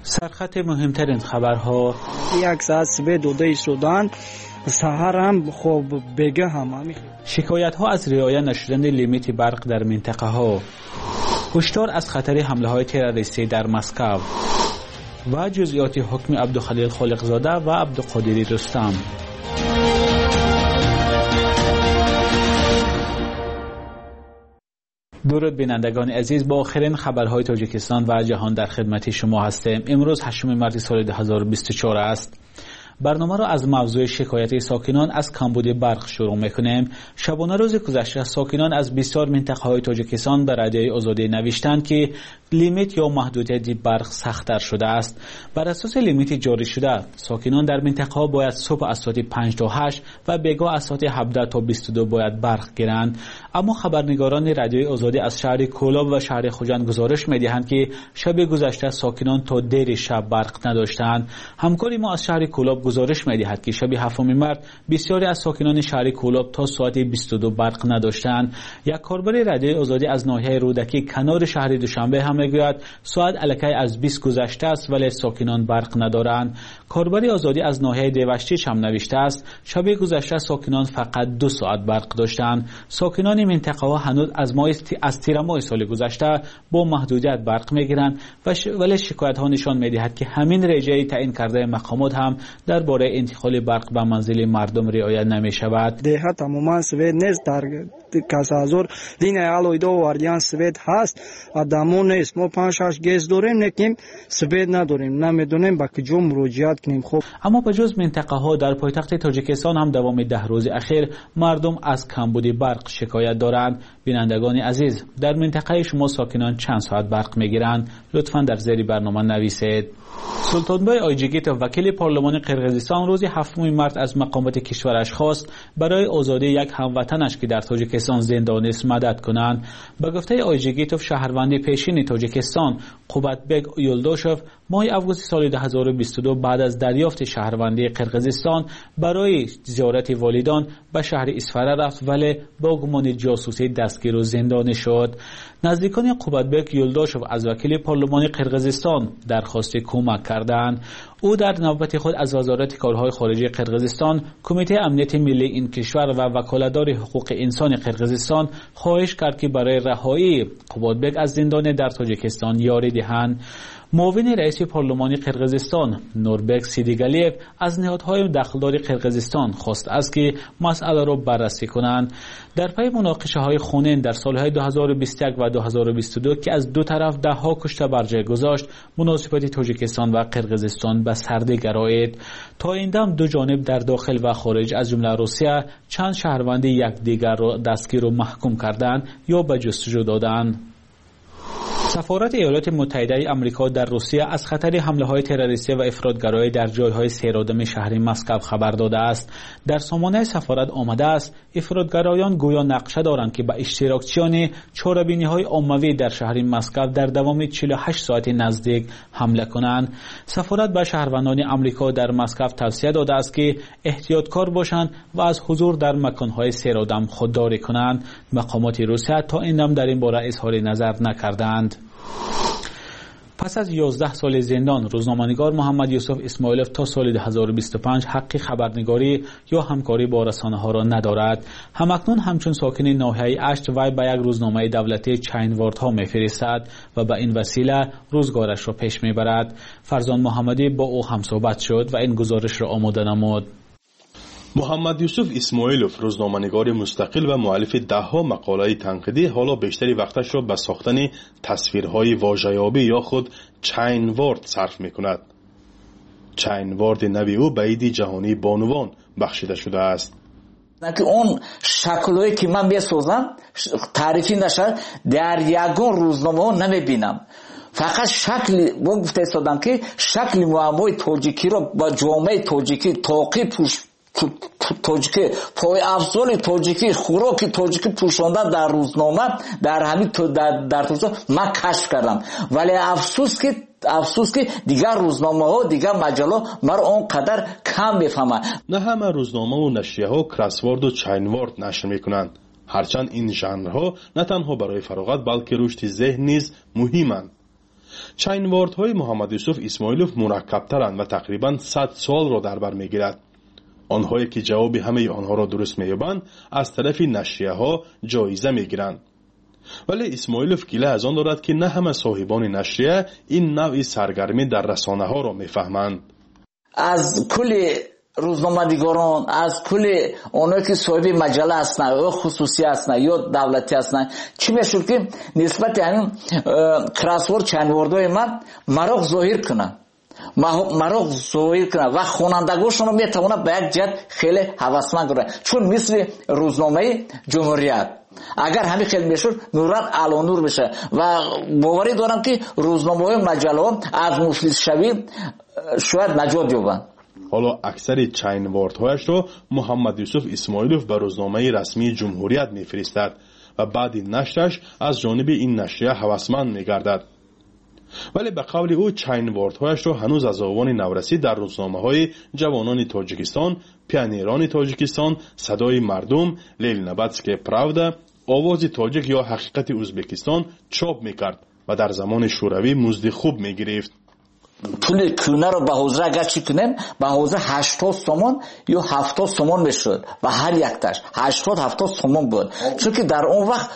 سرخط مهمترین خبرها. یک ساعت سوید دوده شدن سحر هم خوب بگه هم شکایت ها از رعایت نشدن لیمیت برق در منطقه ها. هشدار از خطر حمله های تروریستی در مسکو و جزئیات حکم عبدالخلیل خالقزاده و عبدالقادری رستم. درود بینندگان عزیز، با آخرین خبرهای تاجیکستان و جهان در خدمت شما هستیم. امروز 8 مارس سال 2024 است. برنامه را از موضوع شکایت ساکنان از کمبود برق شروع میکنیم. شبانه روز گذشته ساکنان از بسیار منطقه‌های تاجیکستان به رادیوی آزادی نوشتند که لیمیت یا محدودیت برق سخت‌تر شده است. بر اساس لیمیت جاری شده، ساکنان در منطقه‌ها باید صبح از ساعت 5 تا 8 و بگاه از ساعت 17 تا 22 باید برق گیرند. اما خبرنگاران رادیوی آزادی از شهر کولاب و شهر خوجند گزارش می‌دهند که شب گذشته ساکنان تا دیر شب برق نداشتند. همکاری ما از شهر کولاب گزارش می‌دهد که شب 7 مارس بسیاری از ساکنان شهر کولاب تا ساعت 22 برق نداشتند. یک کاربر رادیوی آزادی از ناحیه رودکی کنار شهر دوشنبه هم میگوید ساعت الکی از 20 گذشته است ولی ساکنان برق ندارند. کاربر آزادی از ناحیه دیوشتیش هم نوشته است شب گذشته ساکنان فقط 2 ساعت برق داشتند. ساکنان منطقه ها هنوز از تیر ماه سال گذشته با محدودیت برق میگیرند ولی شکایت ها نشان میدهد که همین رژه تعیین کرده مقامات هم درباره انتقال برق به منزل مردم رعایت نمی شود. ده تماما سوید نیست، در کاسازور لینه آلویدو واردیان سوید هست، آدمو نیست. ما 5-6 گیز داریم لیکن سوید نداریم، نمیدونیم با کجا مراجعت کنیم. خوب اما بجز منطقه ها در پایتخت تاجیکستان هم دوام 10 روز اخیر مردم از کمبود برق شکایت دارند. بینندگان عزیز، در منطقه شما ساکنان چند ساعت برق میگیرند؟ لطفاً در زیر برنامه نویسید. سلطانبای آیجیگیتوف وکیل پارلمان قرقیزستان روز 7 مارس از مقامات کشورش خواست برای آزادی یک هموطنش که در تاجیکستان زندانی است مدد کنند. به گفته آیجیگیتوف شهروند پیشین تاجیکستان قوباتبک یولداشوف ماه آگوست سال 2022 بعد از دریافت شهروندی قرقیزستان برای زیارت والدان به شهر اسفره رفت ولی با گمان جاسوسی دستگیر و زندانی شد. نزدیکان قوباتبک یولداشوف از وکیل پارلمان قرقیزستان درخواست کمک کردند. او در نوبت خود از وزارت کارهای خارجه قرقیزستان، کمیته امنیت ملی این کشور و وکالتدار حقوق انسان قرقیزستان خواهش کرد که برای رهایی قوباتبک از زندان در تاجیکستان یاری دهند. معاون رئیس پارلمان قرقیزستان نوربک سیدیگالیف از نهادهای دخلدار قرقیزستان خواست است که مسئله را بررسی کنند. در پی مناقشه‌های خونین در سالهای 2021 و 2022 که از دو طرف ده‌ها کشته بر جای گذاشت، مناسبات تاجیکستان و قرقیزستان به سردی گرایید. تا این دم دو جانب در داخل و خارج از جمله روسیه چند شهروند یکدیگر را دستگیر و محکوم کردند یا به جستجو دادند. سفارت ایالات متحده آمریکا در روسیه از خطر حمله‌های تروریستی و افراطگرایی در جای‌های سیرآدم شهر مسکو خبر داده است. در سامانه سفارت آمده است افراطگرایان گویا نقشه دارند که به اشتراکچیان چهاربینی‌های عمومی در شهر مسکو در دوام 48 ساعت نزدیک حمله کنند. سفارت به شهروندان آمریکا در مسکو توصیه داده است که احتیاطکار باشند و از حضور در مکان‌های سیرآدم خودداری کنند. مقامات روسیه تا این دم در این باره اظهار نظر نکردند. پس از 11 سال زندان، روزنامه‌نگار محمد یوسف اسماعیلوف تا سال 2025 حق خبرنگاری یا همکاری با رسانه‌ها را ندارد. همکنون همچون ساکن ناحیه اشت وی به یک روزنامه دولتی چند واردها می‌فرستد و به این وسیله روزگارش را پیش می‌برد. فرزان محمدی با او هم صحبت شد و این گزارش را آماده نمود. محمد یوسف اسماعیلوف روزنامه‌نگار مستقل و مؤلف ده‌ها مقاله تنقیدی حالا بیشتری وقتش را به ساختن تصویرهای واژه‌یابی یا خود چین وارد صرف می‌کند. چین وارد نوی او به عید جهانی بانوان بخشیده شده است. اون شکل‌هایی که من می‌سازم تعریفی نشه در یگان روزنامه نمی‌بینم. فقط شکل گفته استادم که شکل معمای تاجیکی را با جامعه تاجیکی تاقی تاجیکی پای افضل تاجیکی خوراک تاجیکی پوشانده در روزنامه در همین در روزنامه من کشف کردم. ولی افسوس که دیگر روزنامه ها دیگر مجله مرا اونقدر کم میفهمن. نه همه روزنامه و نشریه ها کراسوارد و چینوارد نشر میکنند. هرچند این ژانرها نه تنها برای فراغت بلکه رشد ذهن نیز مهمند. چاینواردهای محمد یوسف اسماعیلوف مرکب‌ترند و تقریباً 100 سال را در بر می‌گیرد. آنهایی که جواب همه آنها را درست می‌یابند از طرف نشریه‌ها جایزه می‌گیرند. ولی اسماعیلوف گله از آن دارد که نه همه صاحبان نشریه این نوع سرگرمی در رسانه‌ها را می‌فهمند. از کل روزنامه‌نگاران، از کل اونایی که صاحب مجله هستند یا خصوصی هستند یا دولتی هستند، چی میشود که نسبت همین کراسورد چاینواردهای من مراغ ظاهر کنند، مراغ ظاهر کنند و خوانندگانشون رو میتوانند به یک جهت خیلی هوسمند کنند، چون مثل روزنامه جمهوریت اگر همین خیلی میشد نوران علانور میشه و باوری دارم که روزنامه‌های مجله از مفلس شوی شاید نجات یابند. حالا اکثر چاینواردهایش را محمد یوسف اسماعیلوف به روزنامه رسمی جمهوریت میفرستد و بعد نشرش از جانب این نشریه هوسمند میگردد. ولی به قول او چاینواردهایش را هنوز از آوان نورسی در روزنامه‌های جوانان تاجیکستان، پیانیران تاجیکستان، صدای مردم، لیل نباتسکی پراودا، آواز تاجیک یا حقیقت ازبکستان چاپ میکرد و در زمان شوروی مزد خوب میگرفت. پول کونه رو به حوزه اگر چی کنیم به حوزه 80 سومون یا 70 سومون میشد و هر یکتاش 80-70 سومون بود، چون که در اون وقت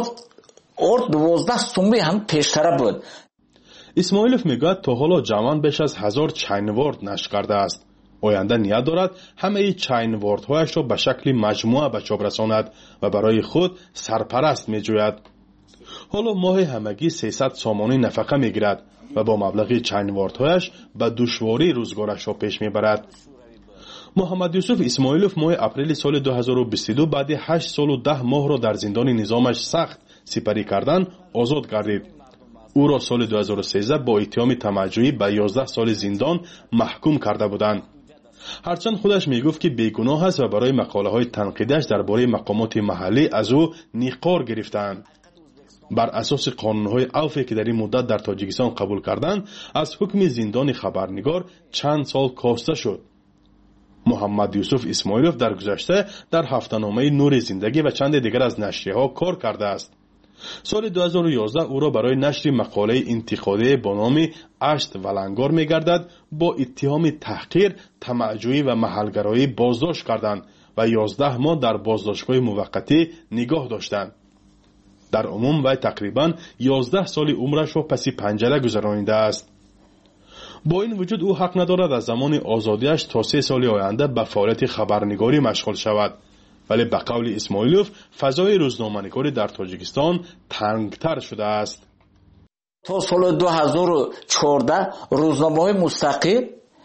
ارد 12 سومی هم پیشتره بود. اسماعیلوف میگوید تا حالا جوان بیش از 1000 چاینوارد نشر کرده است. آینده نیت دارد همه چاینواردهایش را به شکل مجموعه به چاپ رساند و برای خود سرپرست میجوید. حالا ماه همگی 300 سامانه نفقه میگیرد و با مبلغ چاینواردهایش به دشواری روزگارش را پیش میبرد. محمد یوسف اسماعیلوف ماه اپریل سال 2022 بعد 8 سال و 10 ماه را در زندان نظامش سخت سپری کردن آزاد گردید. او را سال 2013 با اتهام طمعجویی به 11 سال زندان محکوم کرده بودند. هرچند خودش میگفت که بیگناه است و برای مقاله های تنقیدش درباره مقامات محلی از او نیقار گرفتند. بر اساس قانون‌های عفوی که در این مدت در تاجیکستان قبول کردند از حکم زندان خبرنگار چند سال کاسته شد. محمد یوسف اسماعیلوف در گذشته در هفته‌نامه نور زندگی و چند دیگر از نشریه‌ها کار کرده است. سال 2011 او را برای نشر مقاله انتقادی با نام اشت ولنگار می‌گردد با اتهام تحقیر، طمعجویی و محلگرایی بازداشت کردند و 11 ماه در بازداشتگاه موقتی نگاه داشتند. در عموم وی تقریباً 11 سال عمرش را پس پنجره گذرانیده است. با این وجود او حق ندارد از زمان آزادیش تا 3 سال آینده به فعالیت خبرنگاری مشغول شود. ولی به قول اسماعیلوف فضای روزنامه‌نگاری در تاجیکستان تنگتر شده است. تا سال 2014 روزنامه‌های مستقل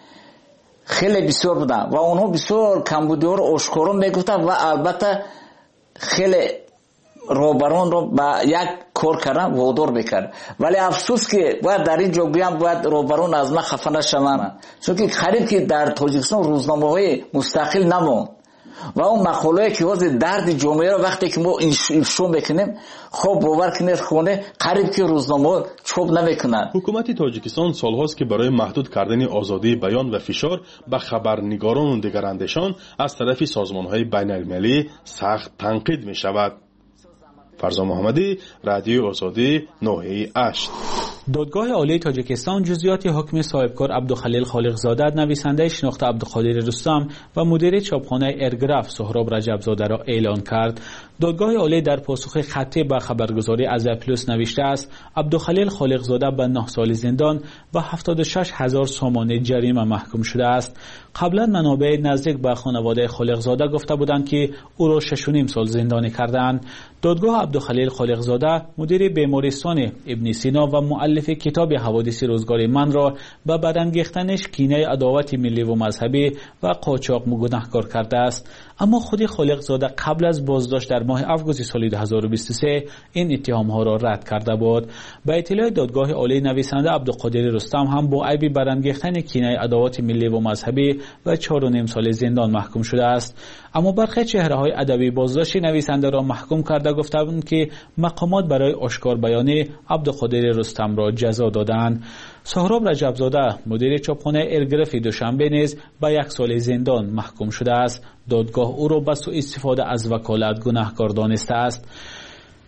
خیلی بسیار بودند و اونها بسیار کمبودی ها رو آشکارا میگفتند و البته خیلی روبران رو به یک کار کردن وادار میکرد. ولی افسوس که باید در این جا بگویم باید روبران از ما خفه نشوند، چون که قریب که در تاجیکستان روزنامه‌های مستقل نموند و اون مقاله‌ای که واضح درد جامعه رو وقتی که ما افشا میکنیم خب باور کنید خونه قریب که روزنامه چاپ نمیکنند. حکومت تاجیکستان سالهاست که برای محدود کردن آزادی بیان و فشار به خبرنگاران و دیگر اندیشان از طرف سازمان‌های بین‌المللی سخت تنقید می‌شود. فرزا محمدی، رادیو آزادی، ناحیه اشت. دادگاه عالی تاجیکستان جزئیات حکم صاحبکار عبدالخلیل خالقزاده، نویسنده شناخته عبدالقادر رستم و مدیر چاپخانه ارگراف سهراب رجبزاده را اعلان کرد. دادگاه عالی در پاسخ خطی به خبرگزاری از پلوس نوشته است عبدالخلیل خالقزاده به 9 سال زندان و 76,000 سامانه جریمه محکوم شده است. قبلا منابع نزدیک به خانواده خالقزاده گفته بودند که او را 6.5 سال زندانی کردند. دادگاه عبدالخلیل خالقزاده مدیر بیمارستان ابن سینا و مؤلف کتاب حوادث روزگار من را به برانگیختنش کینه عداوت ملی و مذهبی و قاچاق گناهکار کرده است. اما خود خالقزاده قبل از بازداشت در ماه آگوست سال 2023 این اتهام ها را رد کرده بود. به اطلاع دادگاه عالی نویسنده عبدالقادر رستم هم با عیب برانگیختن کینه عداوت ملی و مذهبی و 4.5 سال زندان محکوم شده است. اما برخی چهره های ادبی بازداشت نویسنده را محکوم کرده گفتند که مقامات برای آشکار بیانی عبدالقادر رستم را جزا دادند. سهراب رجبزاده مدیر چاپخانه ارگراف دوشنبه نیز به 1 سال زندان محکوم شده است. دادگاه او را به سوء استفاده از وکالت گناهکار دانسته است.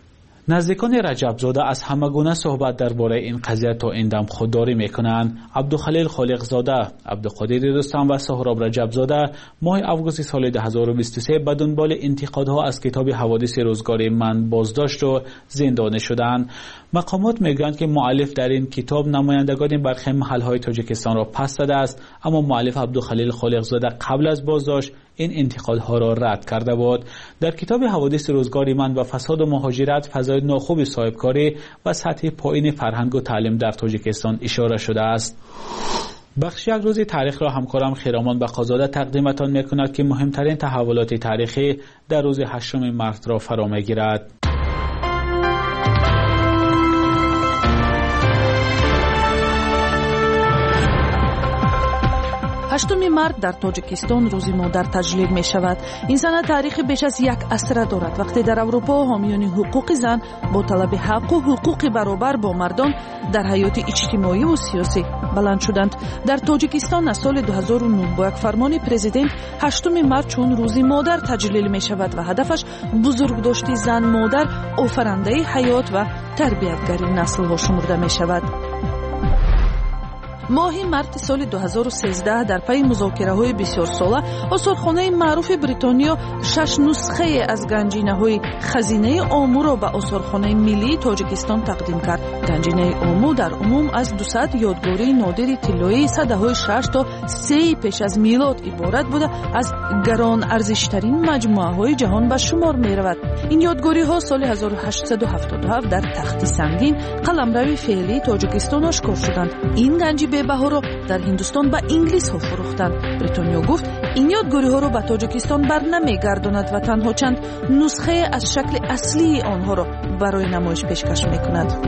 نزدیکان رجبزاده از همگونه صحبت درباره این قضیه تا این دم خودداری میکنند. عبدالخلیل خالقزاده، عبدالقادر رستم و سهراب رجبزاده ماه آگوست سال 2023 به دنبال انتقادها از کتاب حوادث روزگار من بازداشت و زندانی شدند. مقامات میگویند که مؤلف در این کتاب نمایندگان برخی محلهای تاجیکستان را پس داده است، اما مؤلف عبدالخلیل خالقزاده قبل از بازداشت این انتقادها را رد کرده بود. در کتاب حوادث روزگار من و فساد و مهاجرت، فضای ناخوب صاحبکاری و سطح پایین فرهنگ و تعلیم در تاجیکستان اشاره شده است. بخش یک روز تاریخ را همکارم خیرامان بقازاده تقدیمتان میکند که مهمترین تحولات تاریخی در روز 8 مارس را فرا میگیرد. 8 مارس در تاجیکستان روز مادر تجلیل می شود. این سند تاریخی بیش از یک عصر دارد. وقتی در اروپا حامیان حقوق زن با طلب حق و حقوق برابر با مردان در حیات اجتماعی و سیاسی بلند شدند، در تاجیکستان از سال 2009 با یک فرمان پرزیدنت 8 مارس چون روز مادر تجلیل می شود و هدفش بزرگداشت زن مادر آفرینده حیات و تربیتگری نسل ها شمرده می شود. ماه مارس سال 2013 در پی مذاکره‌های بسیار ساله آثارخانه معروف بریتانیا 6 نسخه از گنجینه‌های خزینه آمو را به آثارخانه ملی تاجیکستان تقدیم کرد. گنجینه آمو در عموم از 200 یادگاری نادر طلایی سده‌های 6 تا 3 پیش از میلاد عبارت بوده از گران ارزشترین مجموعه‌های جهان به شمار می‌رود. این یادگاری‌ها سال 1877 در تخت سنگین قلمرو فعلی تاجیکستان آشکار شدند. این گنجی بها را در هندوستان به انگلیس ها فروختند. بریتانیا گفت این یادگاری ها را به تاجیکستان بر نمیگرداند و تنها چند نسخه از شکل اصلی آنها را برای نمایش پیشکش میکند.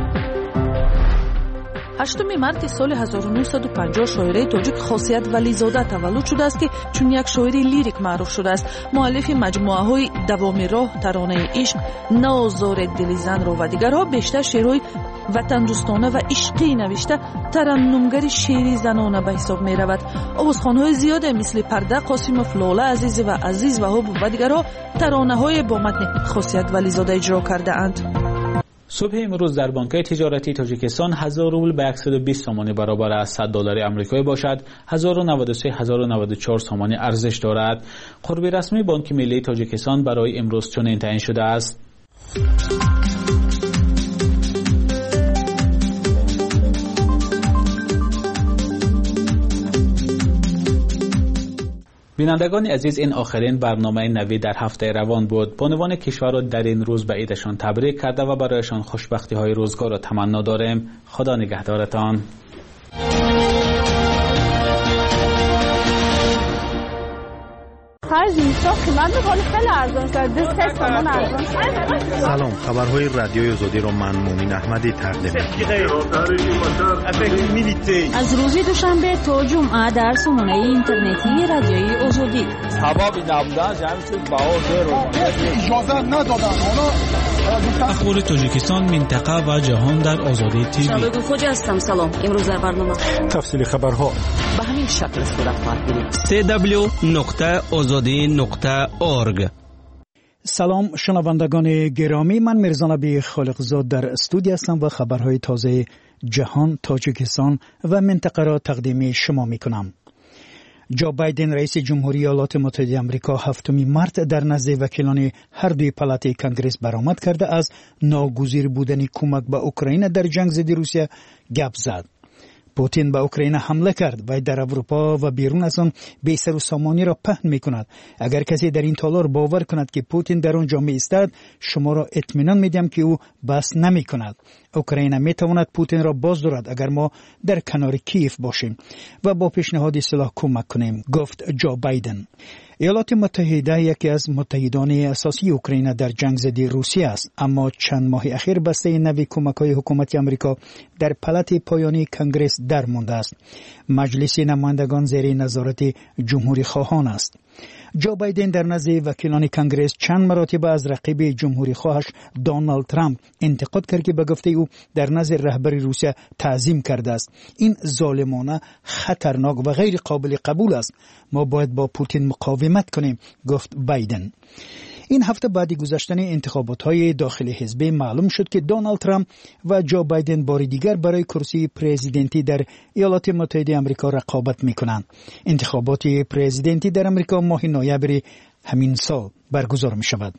8 مارس سال 1950 شاعره تاجیک خاصیت ولیزاده تولد شده است که چون یک شاعر لیریک معروف شده است. مؤلف مجموعه های دوام راه، ترانه عشق، نازار دل زن را و دیگرها بیشتر شعرهای وطن دوستانه و عشقی نوشته ترنمگر شعری زنانه به حساب می رود. آوازخوان‌های زیاده مثل پرده قاسموف، لاله عزیز و عزیز و دیگرها ترانه های با متن خاصیت ولیزاده اجرا کرده اند. صبح امروز در بانک‌های تجارتی تاجیکستان 1000 روبل به 120 تومان برابر از $100 آمریکایی باشد 1093-1094 تومان ارزش دارد. قرب رسمی بانک ملی تاجیکستان برای امروز چنین تعیین شده است. بینندگان عزیز، این آخرین برنامه نوی در هفته روان بود. بانوان کشور را در این روز به عیدشان تبریک کرده و برایشان خوشبختی های روزگار را تمنا داریم. خدا نگهدارتان. سلام، خبرهای رادیوی آزادی را من مومن احمدی تقدیم می‌کنم. از روز دوشنبه تا جمعه در سامانه اینترنتی رادیوی آزادی. اخبار تاجیکستان، منطقه و جهان در آزادی تیوی. شبکه خوج هستم. سلام. امروز در برنامه تفصیل خبرها به همین شکل صورت خواهد گرفت. www.azadi.org. سلام شنوندگان گرامی، من میرزا نبی خالقزاد در استودیو هستم و خبرهای تازه جهان، تاجیکستان و منطقه را تقدیم شما میکنم. جو بایدن رئیس جمهوری ایالات متحده آمریکا 7 مارس در نزد وکیلان هر دوی پالات کنگره برآمد کرده از ناگزیر بودن کمک به اوکراین در جنگ ضد روسیه گپ زد. پوتین به اوکراین حمله کرد و در اروپا و بیرون از آن بی سر و سامانی را پهن می کند. اگر کسی در این تالار باور کند که پوتین در آن جامعه ایستد، شما را اطمینان میدم که او بس نمی کند. اوکراین می تواند پوتین را باز دارد اگر ما در کنار کیف باشیم و با پیشنهاد سلاح کمک کنیم، گفت جو بایدن. ایالات متحده یکی از متحدان اساسی اوکراین در جنگ ضد روسیه است، اما چند ماه اخیر بسته نوی کمک‌های حکومت آمریکا در پالات پایانی کنگره در مانده است. مجلس نمایندگان زیر نظارت جمهوری خواهان است. جو بایدن در نزد وکیلان کنگره چند مراتب از رقیب جمهوری خواهش دونالد ترامپ انتقاد کرد که به گفته او در نظر رهبر روسیه تعظیم کرده است. این ظالمانه، خطرناک و غیر قابل قبول است. ما باید با پوتین مقاومت کنیم، گفت بایدن. این هفته بعد گذشتن انتخابات‌های داخلی حزبی معلوم شد که دونالد ترامپ و جو بایدن بار دیگر برای کرسی پرزیدنتی در ایالات متحده آمریکا رقابت می‌کنند. انتخابات پرزیدنتی در آمریکا ماه نوامبر همین سال برگزار می‌شود.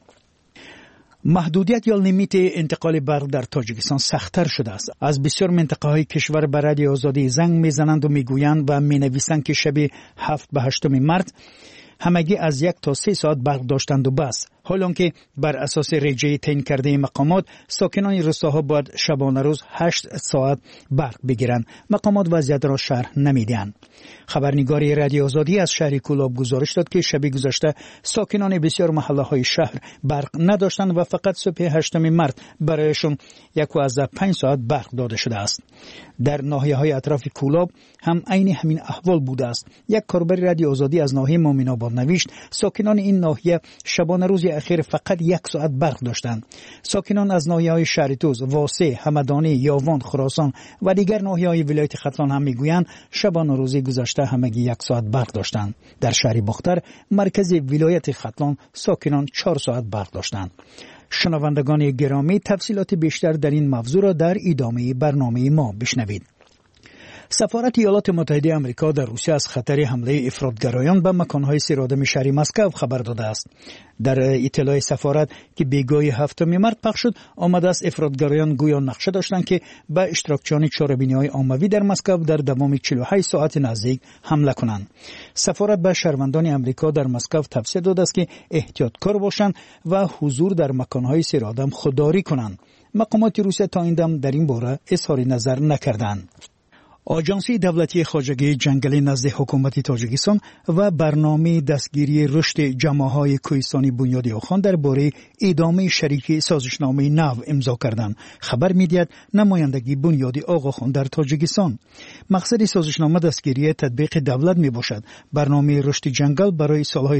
محدودیت یا لیمیت انتقال برق در تاجیکستان سخت‌تر شده است. از بسیار منطقه‌های کشور به رادیو آزادی زنگ می‌زنند و می‌گویند و می‌نویسند که شب 7 به 8 مارس همگی از 1 تا 3 ساعت برق داشتند و بس. حالان که بر اساس رجه تعیین کرده مقامات ساکنان روستاها باید شبانه روز 8 ساعت برق بگیرند. مقامات وضعیت را شرح نمیدهند. خبرنگار رادیو آزادی از شهر کولاب گزارش داد که شب گذشته ساکنان بسیار محله‌های شهر برق نداشتند و فقط صبح 8 مارس برایشان 1.5 ساعت برق داده شده است. در ناحیه‌های اطراف کولاب هم عین همین احوال بوده است. یک کاربر رادیو آزادی از ناحیه مومن آباد نوشت ساکنان این ناحیه شبانه روز اخیر فقط 1 ساعت برق داشتند. ساکنان از ناحیه‌های شهرتوز، واسه، همدانی، یاوان، خراسان و دیگر ناحیه‌های ولایت ختلان هم میگویند شبانه روز گذشته همگی 1 ساعت برق داشتند. در شهر باختر مرکز ولایت ختلان ساکنان 4 ساعت برق داشتند. شنوندگان گرامی تفصیلات بیشتر در این موضوع را در ادامه برنامه ما بشنوید. سفارت ایالات متحده آمریکا در روسیه از خطر حمله افراطگرایان به مکان‌های سرآدم شهر مسکو خبر داده است. در اطلاع سفارت که بیگاه 7 مارس پخش شد آمده است افراطگرایان گویا نقشه داشتند که به اشتراکچیان چهاربینی‌های عمومی در مسکو در دوام 48 ساعت نزدیک حمله کنند. سفارت به شهروندان آمریکا در مسکو توصیه داده است که احتیاطکار باشند و حضور در مکان‌های سرآدم خودداری کنند. مقامات روسیه تا این دم در این باره اظهار نظر نکردند. آژانسی دولتی خواجگی جنگلی نزد حکومت تاجیکستان و برنامه دستگیری رشد جماعت‌های کوهستانی بنیاد آخوان درباره ادامه شریک سازشنامه نو امضا کردند. خبر می‌دهد نمایندگی بنیاد آخوان در تاجیکستان. مقصد سازشنامه دستگیری تطبیق دولت میباشد. برنامه رشد جنگل برای سالهای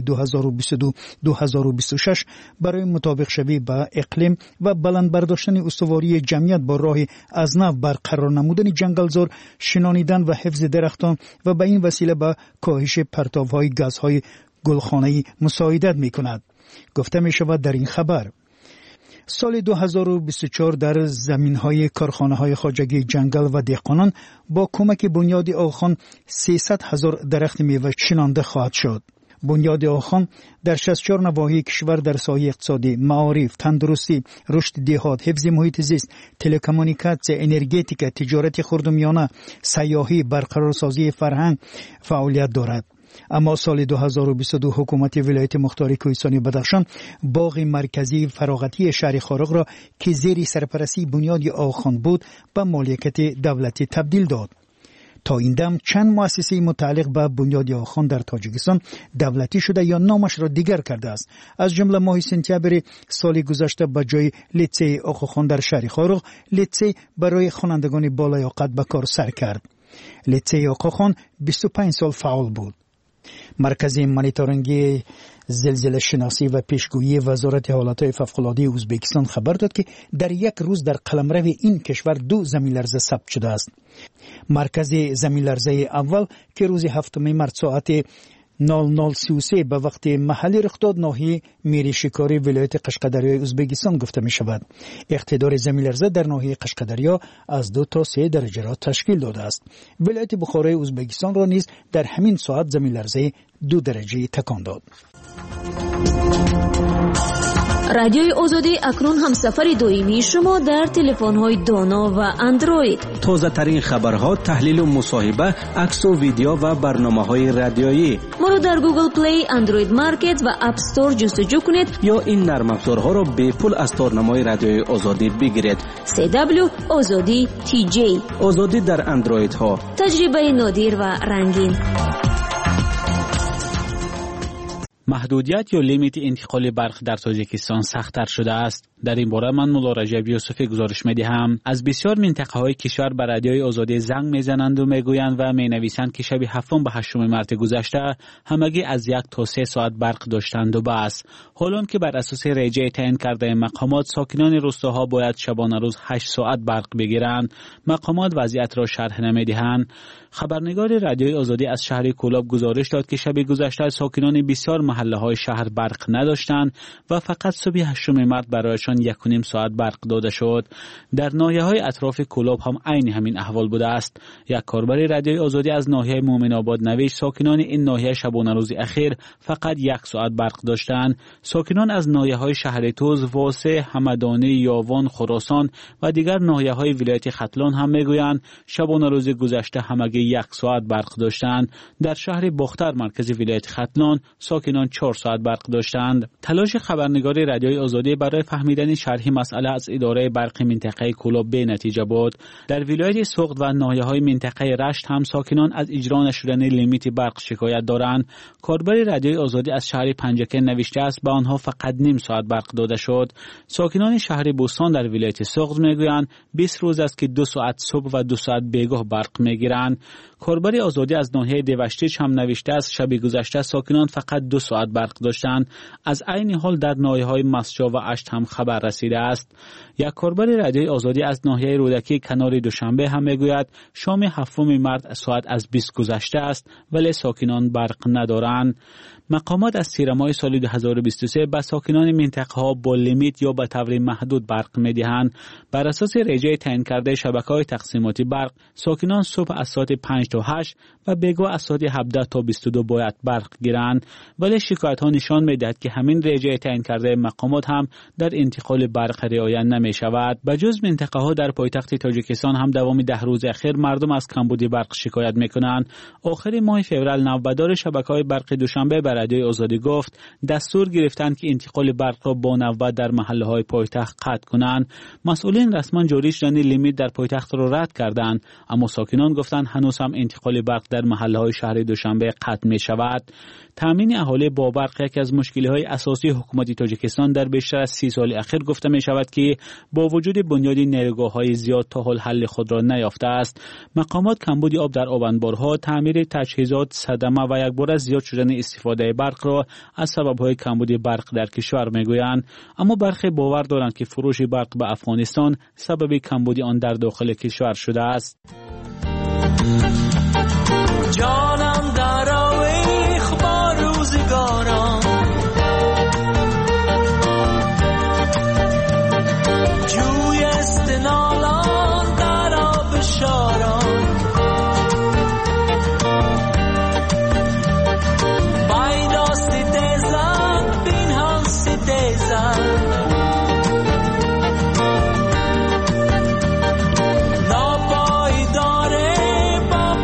2022-2026 برای مطابق شوی با اقلیم و بلند برداشتن استواری جمعیت با راه از نو برقرار نمودن جنگلزار، شنانیدن و حفظ درختان و به این وسیله به کاهش پرتاب‌های گازهای گلخانه‌ای مساعدت می‌کند. گفته می‌شود در این خبر سال 2024 در زمین‌های کارخانه‌های خواجگی جنگل و دهقانان با کمک بنیاد آخوان 300,000 درخت میوه شنانده خواهد شد. بنیاد آخوان در 64 نواحی کشور در ساحه اقتصادی، معارف، تندرستی، رشد دهات، حفظ محیط زیست، تلکامونیکاسیون، انرژتیک، تجارت خرد و میانه، سیاحی، برقرارسازی فرهنگ فعالیت دارد. اما سال 2022 حکومت ولایت مختار کوهستانی بدخشان باغ مرکزی فراغتی شهر خارق را که زیر سرپرستی بنیاد آخوان بود به مالکیت دولتی تبدیل داد. تا این دم چند مؤسسه متعلق به بنیاد آخوان در تاجیکستان دولتی شده یا نامش را دیگر کرده است. از جمله ماه سپتامبر سال گذشته به جای لیسه آخوان در شهر خارق، لیسه برای خوانندگان بالیاقت به کار سر کرد. لیسه آخوان 25 سال فعال بود. مرکز مانیتورینگ زلزله شناسی و پیشگویی وزارت حالات فوق‌العاده ازبکستان خبر داد که در یک روز در قلمرو این کشور 2 زمین‌لرزه ثبت شده است. مرکز زمین‌لرزه اول که روز 7 مارس ساعت 00:33 به وقت محلی رخ داد ناحیه میری شکاری ولایت قشقدریای ازبکستان گفته می شود. اقتدار زمین‌لرزه در ناحیه قشقدریا از 2 تا 3 درجه را تشکیل داده است. ولایت بخارای ازبکستان را نیز در همین ساعت زمین‌لرزه 2 درجه تکان داد. رادیوی آزادی اکنون هم سفر دائمی شما در تلفن‌های دانا و اندروید. تازه ترین خبرها، تحلیل و مصاحبه، عکس و ویدیو و برنامه‌های رادیویی. ما رو در گوگل پلی، اندروید مارکت و اپ استور جستجو کنید یا این نرم افزارها را به پول از تارنمای رادیوی آزادی بگیرید. CW آزادی TJ. آزادی در اندروید ها. تجربه نادر و رنگین. محدودیت یا لیمیت انتقال برق در تاجیکستان سخت‌تر شده است. در این باره من مولا رجب یوسفی گزارش می‌دهم. از بسیار منطقه‌های کشور به رادیوی آزادی زنگ می‌زنند و می‌گویند و می‌نویسند که شب 7 به 8 مارس گذشته همگی از 1 تا 3 ساعت برق داشتند و بس. حالان که بر اساس رجه تعیین کرده مقامات ساکنان روستاها باید شبانه روز 8 ساعت برق بگیرند، مقامات وضعیت را شرح نمی‌دهند. خبرنگار رادیوی آزادی از شهر کولاب گزارش داد که شب گذشته ساکنان بسیار محل محله‌های شهر برق نداشتند و فقط صبح 8 مارس برایشان 1.5 ساعت برق داده شد. در ناحیه‌های اطراف کلوب هم عین همین احوال بوده است. یک کاربر رادیوی آزادی از ناحیه مومن آباد نوشت ساکنان این ناحیه شبانه روز اخیر فقط 1 ساعت برق داشتند. ساکنان از ناحیه‌های شهر توز، واسه، همدانی، یاوان، خراسان و دیگر ناحیه‌های ولایت ختلان هم میگویند شبانه روز گذشته همگی 1 ساعت برق داشتند. در شهر بختر مرکز ولایت ختلان ساکنان 4 ساعت برق داشتند. تلاش خبرنگار رادیوی آزادی برای فهمیدن شرح مسئله از اداره برق منطقه کلوب به نتیجه بود. در ولایت سوخت و ناحیه‌های منطقه رشت هم ساکنان از اجرا نشدن لیمیت برق شکایت دارند. کاربر رادیوی آزادی از شهر پنجکه نوشته است به آنها فقط نیم ساعت برق داده شد. ساکنان شهر بوستان در ولایت سوخت میگویند 20 روز است که 2 ساعت صبح و 2 ساعت بیگاه برق میگیرند. کاربر آزادی از ناحیه دیوشتیج هم نوشته است شب گذشته ساکنان فقط 2 ساعت برق داشتند. از عین حال در ناحیه‌های مسجا و اشت هم خبر رسیده است. یک کاربر رادیوی آزادی از ناحیه رودکی کنار دوشنبه هم میگوید شام 7 مارس ساعت از 20 گذشته است ولی ساکنان برق ندارند. مقامات از تیر ماه سال 2023 به ساکنان منطقه ها با لیمیت یا به طور محدود برق میدهند. بر اساس رجع تعیین کرده شبکه‌های تقسیماتی برق ساکنان صبح از ساعت 5 تا 8 و بیگاه از ساعت 17 تا 22 باید برق گیرند، ولی شکایت ها نشان میدهد که همین رجع تعیین کرده مقامات هم در انتقال برق رعایت نمی شود. بجز منطقه ها در پایتخت تاجیکستان هم دوام 10 روز اخیر مردم از کمبود برق شکایت میکنند. آخر ماه فوریه نوبدار شبکه‌های برق دوشنبه به رادیوی آزادی گفت دستور گرفتند که انتقال برق را با نوبت در محله‌های پایتخت قطع کنند. مسئولین رسما جاری شدن لیمیت در پایتخت را رد کردند، اما ساکنان گفتند هنوز هم انتقال برق در محله‌های شهر دوشنبه قطع می شود. تامین اهالی با برق یکی از مشکل‌های اساسی حکومت تاجیکستان در بیشتر از 30 سال اخیر گفته می شود که با وجود بنیاد نیروگاه‌های زیاد تا حال حل خود را نیافته است. مقامات کمبود آب در آبانبارها، تعمیر تجهیزات، صدمه و یک بار زیاد شدن استفاده برق را از سبب‌های کمبود برق در کشور می‌گویند، اما برخی باور دارند که فروش برق به افغانستان سبب کمبود آن در داخل کشور شده است. جانم در آویخ با روزگاران، جوی استنالان در آب شاران، بایداستی دیزن بین هانسی دیزن، ناپایی داره با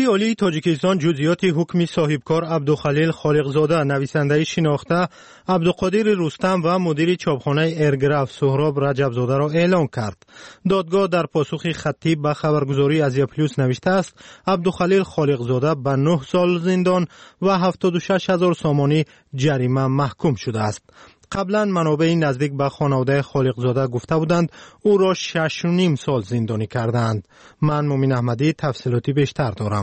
عالی تاجیکستان جزئیات حکم صاحبکار عبدالخلیل خالقزاده، نویسنده شناخته عبدالقادر رستم و مدیر چاپخانه ارگراف سهراب رجبزاده را اعلام کرد. دادگاه در پاسخ خطی به خبرگزاری ازیا پلوس نوشته است عبدالخلیل خالقزاده به 9 سال زندان و 76,000 سامانی جریمه محکوم شده است. قبلا منابع نزدیک به خانواده خالقزاده گفته بودند او را 6.5 سال زندانی کردند. من مومن احمدی تفصیلاتی بیشتر دارم.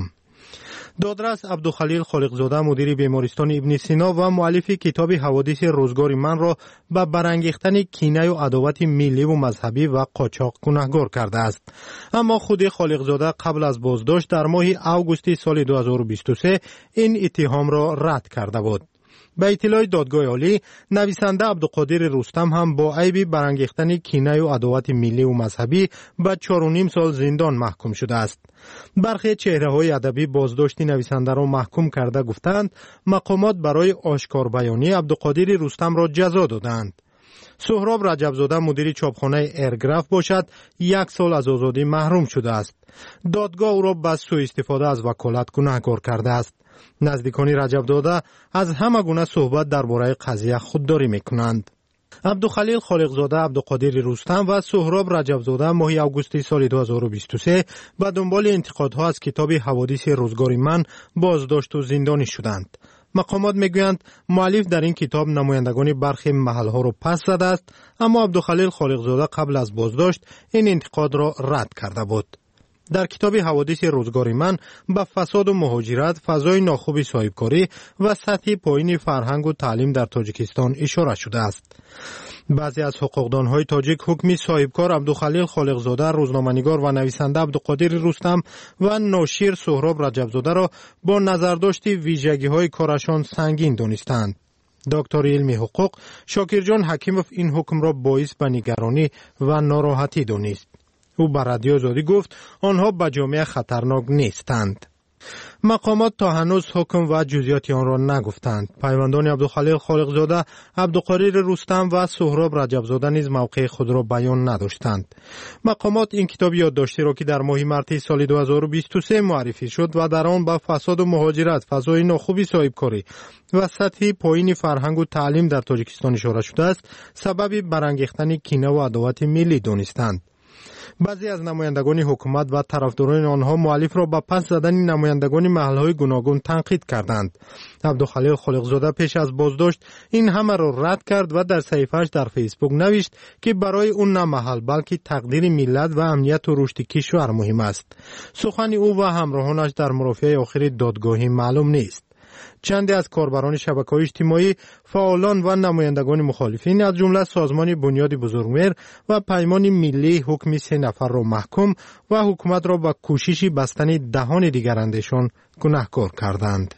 دادرس عبدالخلیل خالقزاده مدیر بیمارستان ابن سینا و مؤلف کتاب حوادث روزگار من را به برانگیختن کینه و عداوت ملی و مذهبی و قاچاق گناهکار کرده است. اما خود خالقزاده قبل از بازداشت در ماه اوگوست سال 2023 این اتهام را رد کرده بود. به اطلاع دادگاه عالی، نویسنده عبدالقادر رستم هم با عیب برانگیختن کینه و عداوت ملی و مذهبی به 4.5 سال زندان محکوم شده است. برخی چهره‌های ادبی بازداشت نویسنده را محکوم کرده گفتند مقامات برای آشکار بیانی عبدالقادر رستم را جزا دادند. سهراب رجبزاده مدیر چاپخانه ارگراف باشد 1 سال از آزادی محروم شده است. دادگاه او را به سوء استفاده از وکالت گناهکار کرده است. نزدیکان رجبزاده از همه گونه صحبت درباره قضیه خودداری میکنند. عبدالخلیل خالقزاده، عبدالقادر رستم و سهراب رجبزاده ماه اوگوست سال 2023 به دنبال انتقادها از کتاب حوادث روزگار من بازداشت و زندانی شدند. مقامات میگویند مؤلف در این کتاب نمایندگان برخی محلها را پس زده است، اما عبدالخلیل خالقزاده قبل از بازداشت این انتقاد را رد کرده بود. در کتاب حوادث روزگار من به فساد و مهاجرت، فضای ناخوب صاحبکاری و سطح پایین فرهنگ و تعلیم در تاجیکستان اشاره شده است. بعضی از حقوقدانهای تاجیک حکم صاحبکار عبدالخلیل خالقزاده، روزنامه‌نگار و نویسنده عبدالقادر رستم و ناشر سهراب رجبزاده را با نظرداشت ویژگی‌های کارشان سنگین دانستند. دکتر علمی حقوق شاکرجان حکیموف این حکم را باعث به نگرانی و ناراحتی دانست. او به رادیو آزادی گفت آنها به جامعه خطرناک نیستند. مقامات تا هنوز حکم و جزئیات آن را نگفتند. پیوندان عبدالخلیل خالقزاده، عبدالقادر رستم و سهراب رجبزاده نیز موقع خود را بیان نداشتند. مقامات این کتاب یادداشتی را که در ماه مارس سال 2023 معرفی شد و در آن به فساد و مهاجرت، فضای ناخوب صاحبکاری و سطح پایین فرهنگ و تعلیم در تاجیکستان اشاره شده است، سبب برانگیختن کینه و عداوت ملی دانستند. بعضی از نمایندگان حکومت و طرفداران آنها مؤلف را به پس زدن نمایندگان محلهای گوناگون تنقید کردند. عبدالخلیل خالقزاده پیش از بازداشت این همه را رد کرد و در صفحه‌اش در فیسبوک نوشت که برای اون نه محل بلکه تقدیر ملت و امنیت و رشد کشور مهم است. سخن او و همراهانش در مرافعه آخر دادگاهی معلوم نیست. چندی از کاربران شبکه‌های اجتماعی، فعالان و نمایندگان مخالفین از جمله سازمان بنیاد بزرگمهر و پیمان ملی حکم 3 نفر را محکوم و حکومت را با کوشش بستن دهان دیگرندشان گناهکار کردند.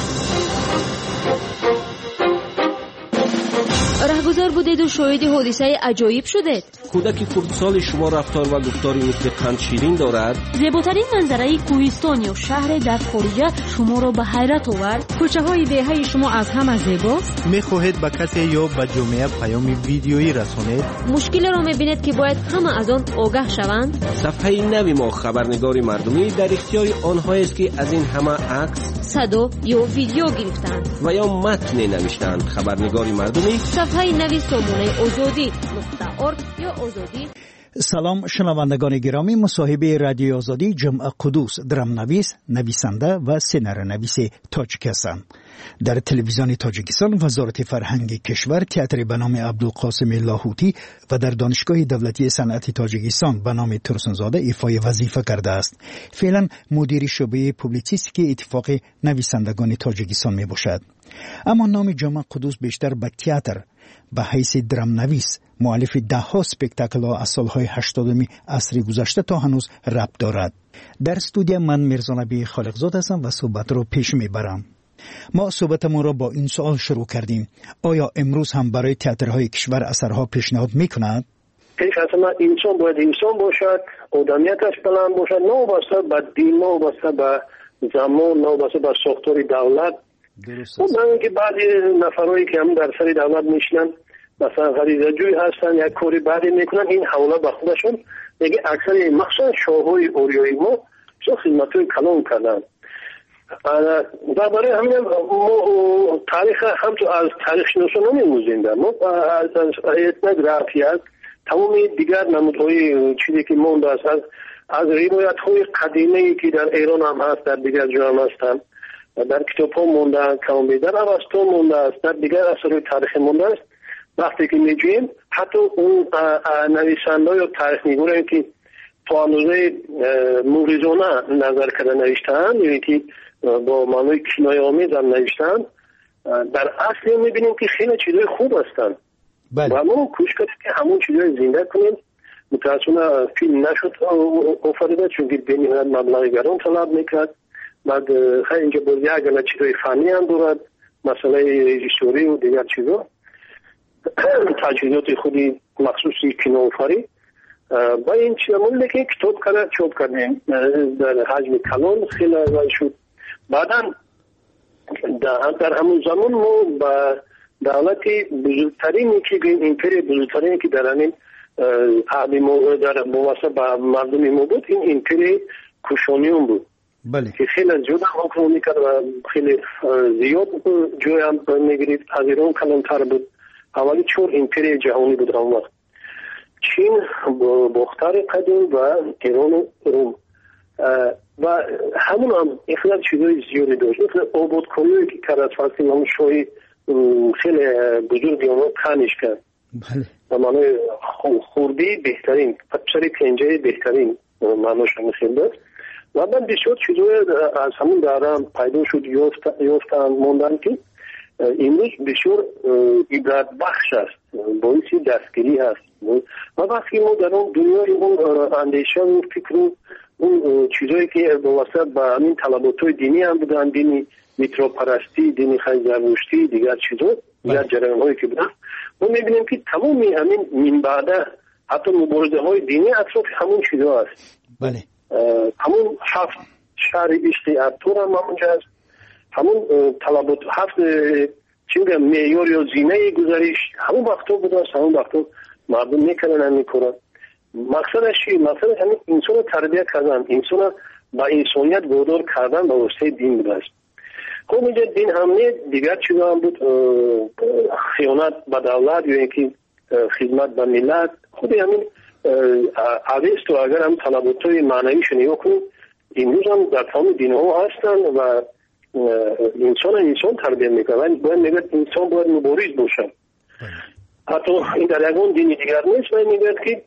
رهگذر بودید و شاهد حادثه عجایب شدید. کودک خردسال شما رفتار و گفتاری مثل قند شیرین دارد. زیباترین منظره کوهستان یا شهر در خارجه شما را به حیرت آورد. کوچه های دهه شما از همه زیباست. میخواهید به کسی یا به جامعه پیام ویدیویی رسانید؟ مشکل را میبینید که باید همه از آن آگاه شوند. صفحه نوی ما خبرنگار مردمی در اختیار آنهایی است که از این همه عکس، صدا یا ویدیو گرفتند و یا متن نوشتند. خبرنگار مردمی صفحه نوی سامانه آزادی.org یا آزادی. سلام شنوندگان گرامی، مصاحبه رادیو آزادی جمع قدوس، درامنویس، نویسنده و سناریونویس تاجیک هستند. در تلویزیون تاجیکستان وزارت فرهنگ کشور تئاتر به نام عبدالقاسم لاهوتی و در دانشگاه دولتی صنعت تاجیکستان به نام ترسنزاده ایفای وظیفه کرده است. فعلا مدیر شعبه پوبلیسیستی اتفاق نویسندگان تاجیکستان می باشد. اما نام جمع قدوس بیشتر به تئاتر به حیث درامنویس مؤلف ده‌ها اسپکتاکل از سالهای 80 عصر گذشته تا هنوز ربط دارد. در استودیو من میرزانبی خالقزاده هستم و صحبت رو پیش میبرم. ما صحبتمون را با این سوال شروع کردیم: آیا امروز هم برای تئاترهای کشور اثرها پیشنهاد میکند؟ پیش از همه انسان باید انسان باشد، آدمیتش بلند باشد، نوابسته به دین، نوابسته به زمان، نوابسته به ساختار دولت. درست است. که بعضی نفرایی که هم در سر دولت میشنن مثلا غریزه جوی هستن، یک کاری بعدی میکنن، این حواله به خودشون میگه. اکثر مخصوصا شاههای اوریای ما چون خدمتوی کلان کردن و برای همین ما تاریخ هم تو از تاریخ شناسان نمی‌موزیم. ما از etnografia تمام دیگر نمودهای چیزی که مونده است از روایت‌های قدیمی که در ایران هم هست، در دیگر جا هم هستند، در کتاب‌ها مونده، کامبی در اوستا مونده است، در دیگر اثرهای تاریخی مونده است. وقتی که می‌جوییم حتی اون نویسنده یا تاریخ نگارانی که تا اندازه موریزانه نظر کرده نوشته‌اند، یعنی که با معنای کنایه‌آمیز هم نوشته‌اند، در اصل می‌بینیم که خیلی چیزای خوب هستند. و ما کوشش کردیم که همون چیزای زنده کنیم. متأسفانه فیلم نشد آفریده چون که بین‌المللی مبلغ گران طلب میکرد. بعد خیلی اینجا باز یک چیزای فنی هم دارد، مسئله رژیسوری و دیگر چیزا، تجهیزات خودی مخصوصی کینوآفرین. با این چیزمون که کتاب کرد چاپ کردیم در حجم کلان خیلی ارائه شد. بعدا در همون زمان ما با دولتی بزرگترینی که ایمپری بزرگترینی که در همین در مواسط با مردم ما بود، این ایمپری کوشانیون بود. بله. که خیلی زیاد حکم میکرد و خیلی زیاد جای هم میگرید. از ایران کلانتر بود. اولی چون ایمپری جهانی بود اون وقت. چین، باختر قدیم و ایران و روم و همون هم اخلاق چیزای زیادی داشت. مثل آبادکاری که کرد فلسطین همون شوی خیلی بزرگی اونو کنش کرد. بله. و معنی خوردی بهترین، پچری پنجه بهترین معنیش هم خیلی داشت. و من بسیار چیزای از همون دارم پیدا شد یافتن موندن که امروز بسیار عبرت بخش است، باعث دستگیری هست. و وقتی ما در اون دنیای اون اندیشه و فکر و اون چیزایی که واسط با همین طلبات‌های دینی هم بودن، دینی میتروپرستی، دینی خیزروشتی، دیگر چیزا، دیگر جریان‌هایی که بودن، ما می‌بینیم که تمامی همین من بعد حتی مبارزه‌های دینی اطراف همون چیزا است. بله. همون هفت شهر عشق ارطغرل هم همونجا است. همون طلبات هفت چی میگم معیار یا زینه گذریش همون وقتا بوده است. همون وقتا مردم میکنن هم میکنن. مقصدش چی؟ مقصدش همین انسان رو تربیت کردن، انسان رو با انسانیت وادار کردن به واسطه دین بوده است. خب اینجا دین همه دیگر چیزا هم بود، خیانت به دولت یا اینکه خدمت به ملت. خود همین اوست و اگر هم طلبات‌های معنویش نگاه کنیم امروز هم در تمام دین‌ها هستن و انسان تربیت میکنن. باید میگه انسان باید مبارز باشه. حتی این در یکون دینی دیگر نیست. باید میگه که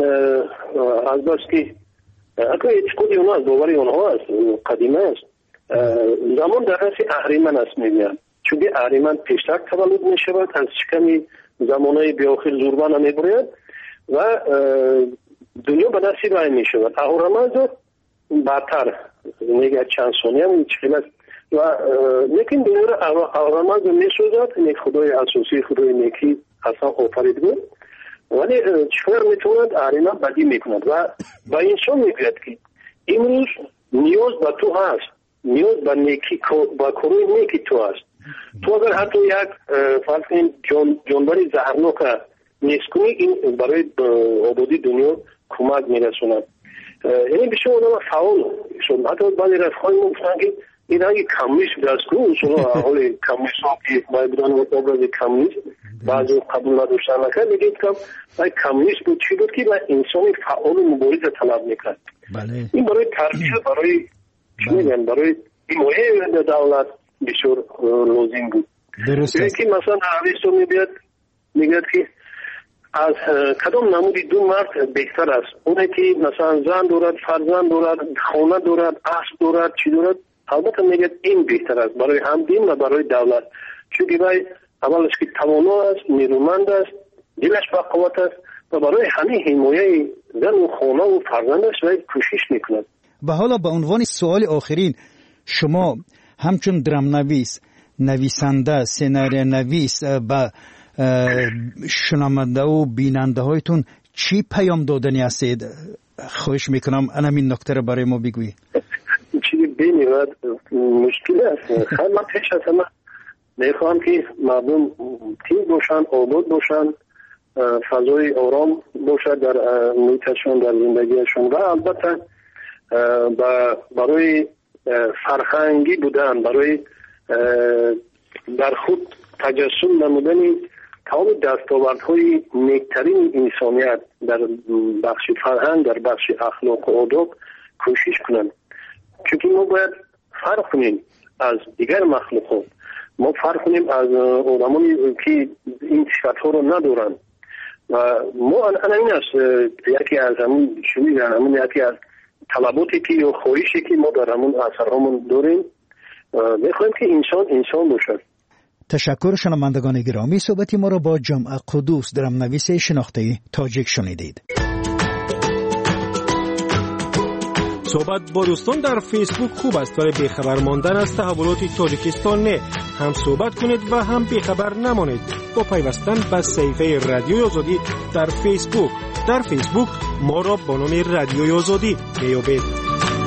از بس که اگر اعتقادی اونها از باوری اونها است، قدیمه است، زمان در رأس اهریمن است میگن. چون که اهریمن پیشتر تولد میشود، از شکمی زمانهای بیاخر زوربان هم میبرید و دنیا به دستی رای میشود. اهورامزد بعدتر میگه چند ثانیه هم چخیل است و لیکن دنیا را اهورامزد میسوزد. نیک خدای اساسی، خدای نیکی اصلا آفرید بود، ولی چطور میتوند اهریمن بدی میکند و با انسان میگوید که امروز نیاز به تو هست، نیاز به نیکی، با کروی نیکی تو هست. تو اگر حتی یک فرض کنیم جانوری زهرناک نیست کنی، این برای آبادی دنیا کمک میرسوند. یعنی بسیار آدم فعال شد. حتی بعضی رفقای ما گفتن که این اگه کمونیست درست کنه، اصلا حال کمونیست ها که باید بودن ابراز کمونیست بعضی قبول نداشتن نکرد، میگه که باید کمونیست بود چی بود که باید انسان فعال و مبارز طلب میکرد. بله. این برای تربیت، برای چی میگن، برای حمایت دولت بسیار لازم بود. درست است. که مثلا اویستو میگه که از کدام نمودی دو مرد بهتر است؟ اونه که مثلا زن دارد، فرزند دارد، خانه دارد، اسب دارد، چی دارد؟ البته میگه این بهتر است برای هم دین و برای دولت. چون که اولش که توانا است، نیرومند است، دلش با قوت است و برای همین حمایت زن و خانه و فرزندش باید کوشش میکند. و حالا به عنوان سوال آخرین، شما همچون درام نویس، نویسنده، سناریو نویس با شنونده و بیننده هایتون چی پیام دادنی هستید؟ خواهش میکنم این نکته رو برای ما بگویید. چیزی بینید مشکل است. خیلی من پیش از همه میخوام که مردم تیم باشن، آباد باشن، فضای آرام باشد در محیطشون، در زندگیشون و البته برای فرهنگی بودن، برای در خود تجسم نمودن تمام دستاوردهای نیکترین انسانیت در بخش فرهنگ، در بخش اخلاق و آداب کوشش کنند. چون ما باید فرق کنیم از دیگر مخلوقات، ما فرق کنیم از آدمانی که این صفت‌ها رو ندارن. و ما الان این است یکی از همون یکی از طلباتی که یا خواهشی که ما در همون اثرهامون داریم، میخوایم که انسان باشد. تشکر. شنوندگان گرامی، صحبتی ما را با جمع قدوس درمنویس شناخته تاجیک شنیدید. صحبت با دوستان در فیسبوک خوب است، ولی بیخبر ماندن از تحولات تاجیکستان نه. هم صحبت کنید و هم بیخبر نمانید با پیوستن به صفحه رادیوی آزادی در فیسبوک. در فیسبوک ما را با نام رادیوی آزادی بیابید.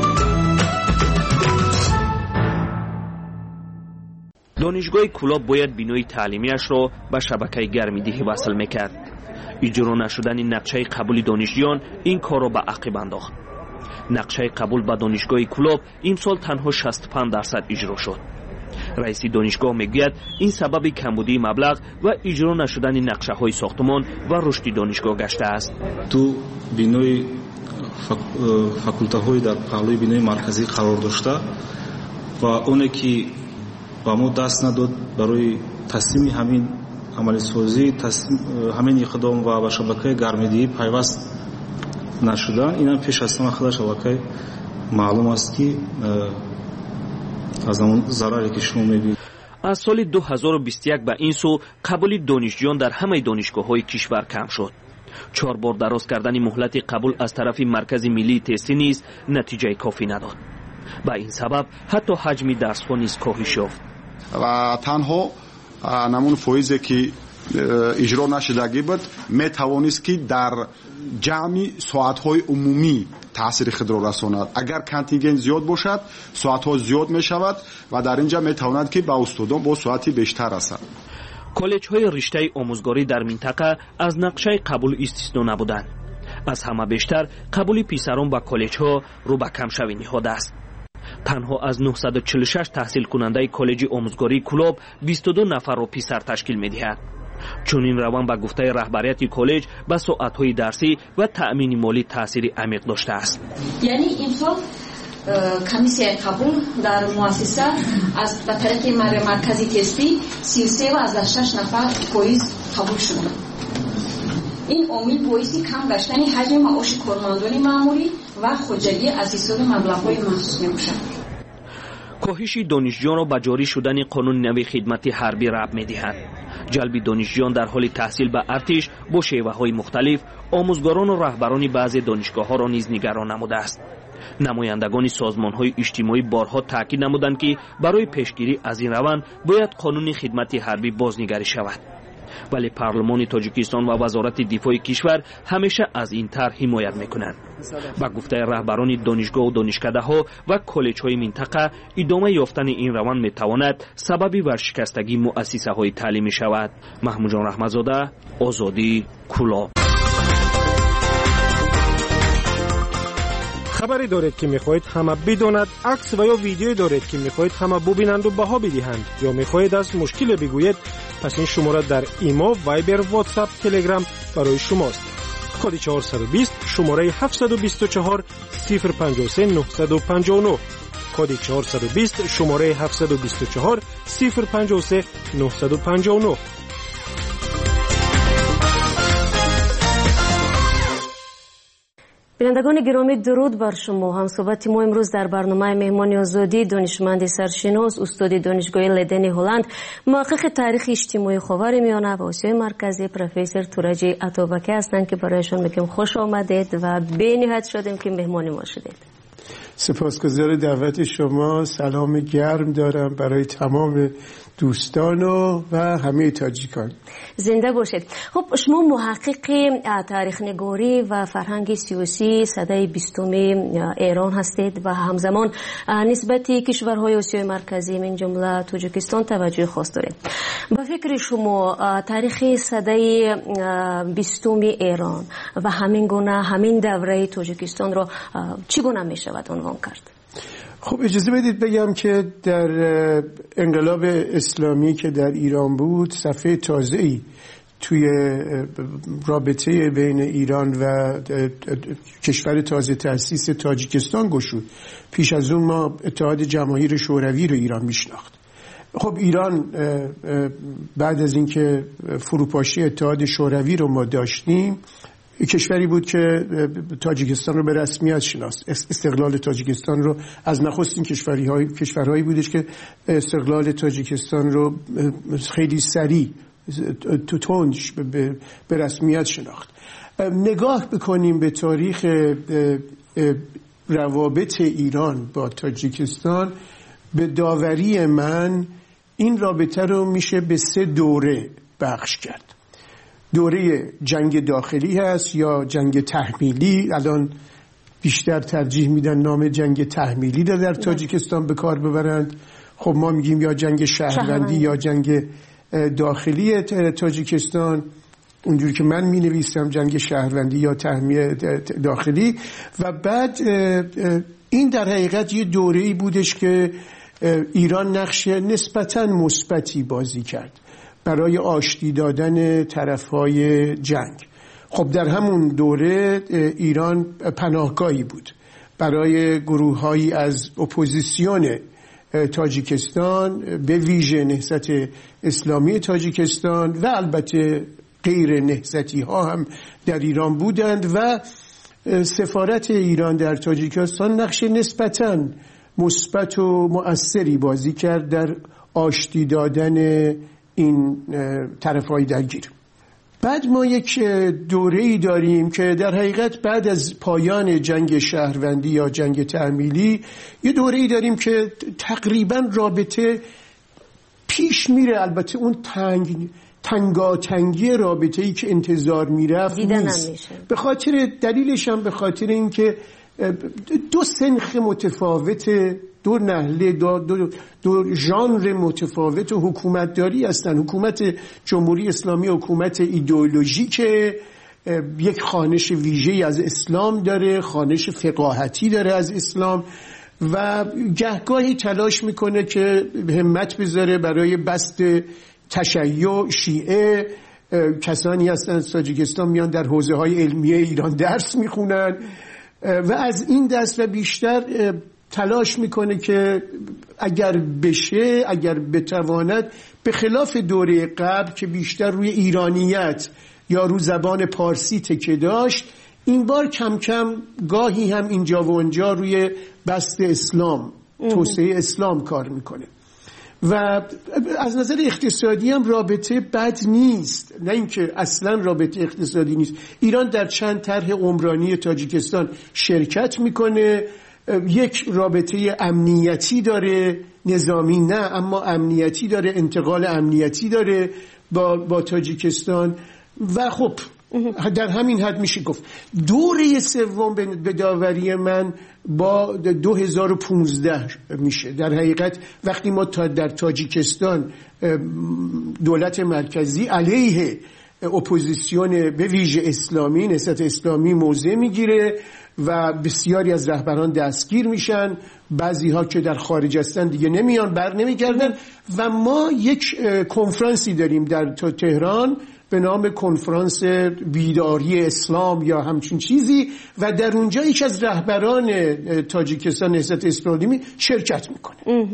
دانشگاه کلاب باید بینای تعلیمیش را به شبکه گرمیدهی وصل میکرد. اجرا نشدن نقشه قبول دانشجویان این کار را به عقب انداخت. نقشه قبول به دانشگاه کلاب امسال تنها 65% اجرا شد. رئیس دانشگاه میگوید این سبب کمبودی مبلغ و اجرا نشدن نقشه های ساختمان و رشد دانشگاه گشته است. تو بینای فاکولته های در پهلوی بینای مرکزی قرار داشته و اونه که با ما دست نداد برای تصمیم همین عملی سازی، همین اقدام و به شبکه گرمیدهی پیوست نشدن، این هم پیش از همه خود شبکه معلوم است که از اون ضرری که شما می‌بینید. از سال 2021 به این سو قبول دانشجویان در همه دانشگاه‌های کشور کم شد. 4 بار دراز کردن مهلت قبول از طرف مرکز ملی تستی نیز نتیجه کافی نداد. با این سبب حتی حجم درس‌ها نیز کاهش یافت. و تنها نمون فایزی که اجرا نشدگی بود می توانست که در جمع ساعت‌های عمومی تاثیر خود را رساند. اگر کانتینگنت زیاد باشد ساعت‌ها زیاد می شود و در اینجا می تواند که با استادان با ساعتی بیشتر رسد. کالج‌های رشته آموزگاری در منطقه از نقشه قبول استثنا نبودند. از همه بیشتر قبول پسران به کالج‌ها رو به کمشوی نهاده است. تنها از 946 تحصیل کننده کالج آموزگاری کلاب 22 نفر را پسر تشکیل می‌دهد. چون این روان به گفته رهبریت کالج به ساعت‌های درسی و تأمین مالی تأثیر عمیق داشته است. یعنی امسال کمیسیای قبول در مؤسسه از طریق مرکزی تستی 33.6 نفر فایز قبول شدند. این عامل باعث کم گشتن حجم معاش کارمندان مأموری و خودجوی از حساب مبلغ‌های مخصوص می‌باشد. کاهش دانشجویان را به جاری شدن قانون نوی خدمت حربی ربط می‌دهد. جلب دانشجویان در حال تحصیل به ارتش با شیوه‌های مختلف آموزگاران و رهبران بعضی دانشگاه‌ها را نیز نگران نموده است. نمایندگان سازمان‌های اجتماعی بارها تاکید نمودند که برای پیشگیری از این روند باید قانون خدمت حربی بازنگری شود. ولی پارلمان تاجیکستان و وزارت دفاع کشور همیشه از این طرح حمایت میکنند. با گفته رهبران دانشگاه و دانشکده‌ها و کالج‌های منطقه ادامه یافتن این روند میتواند سبب ورشکستگی مؤسسه‌های تعلیمی شود. محمود جان رحمتزاده، آزادی، کلاب. خبری دارید که میخواهید همه بداند، عکس و یا ویدیویی دارید که میخواهید همه ببینند و بها بدهند، یا میخواهید از مشکل بگویید، پس این شماره در ایما، وایبر، واتساپ، تلگرام برای شماست. کد 420 شماره 724 053 959. کد 420 شماره 724 053 959. بینندگان گرامی، درود بر شما. هم صحبت ما امروز در برنامه مهمان آزادی دانشمند سرشناس استاد دانشگاه لدن هلند، محقق تاریخ اجتماعی خاورمیانه و آسیای مرکزی پروفسور تورجی عطابکی هستند که برایشان میگم خوش آمدید و به نهایت شدیم که مهمان ما شدید. سپاسگزار دعوت شما. سلام گرم دارم برای تمام دوستان و همه تاجیکان. زنده باشید. خب شما محقق تاریخ نگاری و فرهنگ سیاسی سده 20 ایران هستید و همزمان نسبت کشورهای آسیای مرکزی من جمله تاجیکستان توجه خاص دارید. با فکر شما تاریخ سده 20 ایران و همین گونه همین دوره تاجیکستان را چگونه می شود عنوان کرد؟ خب اجازه بدید بگم که در انقلاب اسلامی که در ایران بود صفحه تازه‌ای توی رابطه بین ایران و کشور تازه تأسیس تاجیکستان گشود. پیش از اون ما اتحاد جماهیر شوروی رو ایران میشناخت. خب ایران بعد از اینکه فروپاشی اتحاد شوروی رو ما داشتیم، کشوری بود که تاجیکستان رو به رسمیت شناست. استقلال تاجیکستان رو از نخستین کشورهایی بودش که استقلال تاجیکستان رو خیلی سریع تونج به رسمیت شناخت. نگاه بکنیم به تاریخ روابط ایران با تاجیکستان، به داوری من این رابطه رو میشه به 3 دوره بخش کرد. دوره جنگ داخلی هست یا جنگ تحمیلی. الان بیشتر ترجیح میدن نام جنگ تحمیلی رو در تاجیکستان به کار ببرند. خب ما میگیم یا جنگ شهروندی یا جنگ داخلی تاجیکستان. اونجوری که من می نویسم جنگ شهروندی یا تحمیل داخلی. و بعد این در حقیقت یه دوره‌ای بودش که ایران نقش نسبتاً مثبتی بازی کرد برای آشتی دادن طرفهای جنگ. خب در همون دوره ایران پناهگاهی بود برای گروه‌هایی از اپوزیسیون تاجیکستان، به ویژه نهضت اسلامی تاجیکستان و البته غیر نهضتی ها هم در ایران بودند و سفارت ایران در تاجیکستان نقش نسبتاً مثبت و مؤثری بازی کرد در آشتی دادن این طرف‌های درگیر. بعد ما یک دوره‌ای داریم که در حقیقت بعد از پایان جنگ شهروندی یا جنگ تحمیلی یه دوره‌ای داریم که تقریباً رابطه پیش میره. البته اون تنگاتنگی رابطه‌ای که انتظار میرفت نیست. به خاطر دلیلش هم به خاطر اینکه 2 سنخ متفاوت، 2 نحله، 2 ژانر متفاوت و حکومتداری هستن. حکومت جمهوری اسلامی حکومت ایدئولوژیکه، یک خوانش ویژه‌ای از اسلام داره، خوانش فقاهتی داره از اسلام و گهگاهی تلاش میکنه که همت بذاره برای بسط تشیع شیعه. کسانی هستن از تاجیکستان میان در حوزه‌های علمیه ایران درس میخونن و از این دست و بیشتر تلاش میکنه که اگر بشه، اگر بتواند، به خلاف دوره قبل که بیشتر روی ایرانیت یا رو زبان پارسی تکیه داشت، این بار کم کم گاهی هم اینجا و اونجا روی بسط اسلام، توسعه اسلام کار میکنه. و از نظر اقتصادی هم رابطه بد نیست، نه اینکه اصلا رابطه اقتصادی نیست. ایران در چند طرح عمرانی تاجیکستان شرکت میکنه، یک رابطه امنیتی داره، نظامی نه اما امنیتی داره، انتقال امنیتی داره با تاجیکستان. و خب در همین حد میشه گفت دوره سوم به داوری من با 2015 میشه. در حقیقت وقتی ما در تاجیکستان دولت مرکزی علیه اپوزیسیون به ویژه اسلامی، نهضت اسلامی موضع میگیره و بسیاری از رهبران دستگیر میشن، بعضی ها که در خارج هستن دیگه نمیان، بر نمیگردن و ما یک کنفرانسی داریم در تهران به نام کنفرانس بیداری اسلام یا همچین چیزی و در اونجا یکی از رهبران تاجیکستان نهضت اسلامی شرکت میکنه.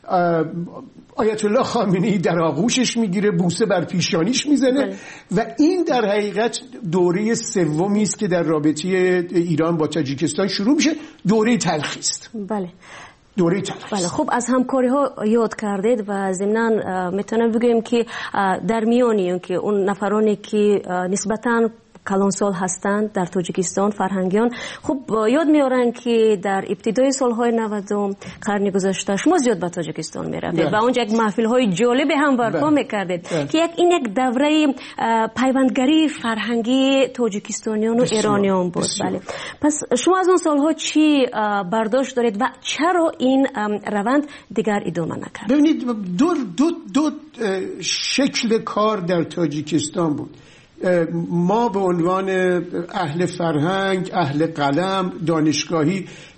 آیت الله خامنه‌ای در آغوشش میگیره، بوسه بر پیشانیش میزنه و این در حقیقت دوره سومی است که در رابطه ایران با تاجیکستان شروع میشه. دوره تلخی است. بله. دوره تلخی. بله. خب از همکاری ها یاد کردید و ضمناً میتونم بگم که در میانی که اون نفرانی که نسبتاً کلانسال هستند در تاجیکستان، فرهنگیان، خب یاد میارن که در ابتدای سالهای 90 قرن گذشته شما زیاد به تاجیکستان میرفتید و اونجا یک محفل‌های جالب هم برپا میکردید که یک دوره پیوندگری فرهنگی تاجیکستانیان و ایرانیان بود. بله. پس شما از اون سالها چی برداشت دارید و چرا این روند دیگر ادامه نکرد؟ ببینید دو شکل کار در تاجیکستان بود. ما به عنوان اهل فرهنگ، اهل قلم، دانشگاهی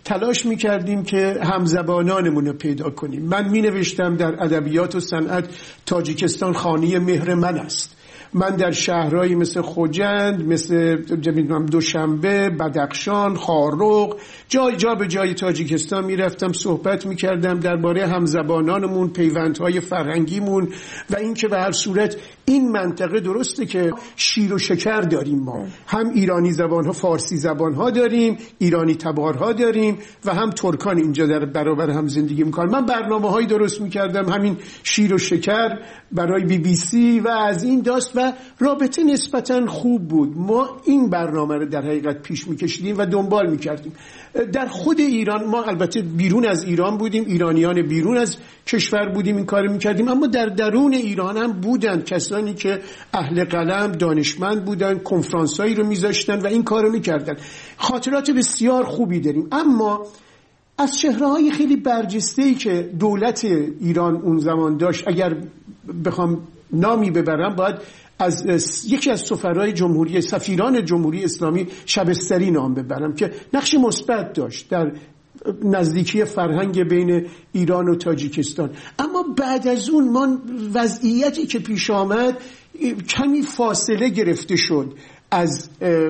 تلاش میکردیم که همزبانانمون رو پیدا کنیم. من مینوشتم در ادبیات و صنعت تاجیکستان خانه مهر من است. من در شهرهایی مثل خوجند، مثل دوشنبه، بدخشان، خارق، جا به جای تاجیکستان میرفتم، صحبت میکردم درباره همزبانانمون، پیوندهای فرهنگیمون و اینکه به هر صورت این منطقه درسته که شیر و شکر داریم، ما هم ایرانی زبانها، فارسی زبانها داریم، ایرانی تبارها داریم و هم ترکان اینجا در برابر هم زندگی میکنن. من برنامه‌هایی درست میکردم همین شیر و شکر برای BBC و از این داست و رابطه نسبتاً خوب بود. ما این برنامه رو در حقیقت پیش میکشیدیم و دنبال میکردیم. در خود ایران، ما البته بیرون از ایران بودیم، ایرانیان بیرون از کشور بودیم، این کار میکردیم، اما در درون ایران هم بودن کسانی که اهل قلم، دانشمند بودن، کنفرانسایی رو میذاشتن و این کار رو میکردن. خاطرات بسیار خوبی داریم. اما از چهره‌های خیلی برجسته‌ای که دولت ایران اون زمان داشت، اگر بخوام نامی ببرم باید از یکی از سفیران جمهوری اسلامی شبستری نام ببرم که نقش مثبت داشت در نزدیکی فرهنگ بین ایران و تاجیکستان. اما بعد از اون ما وضعیتی که پیش آمد کمی فاصله گرفته شد از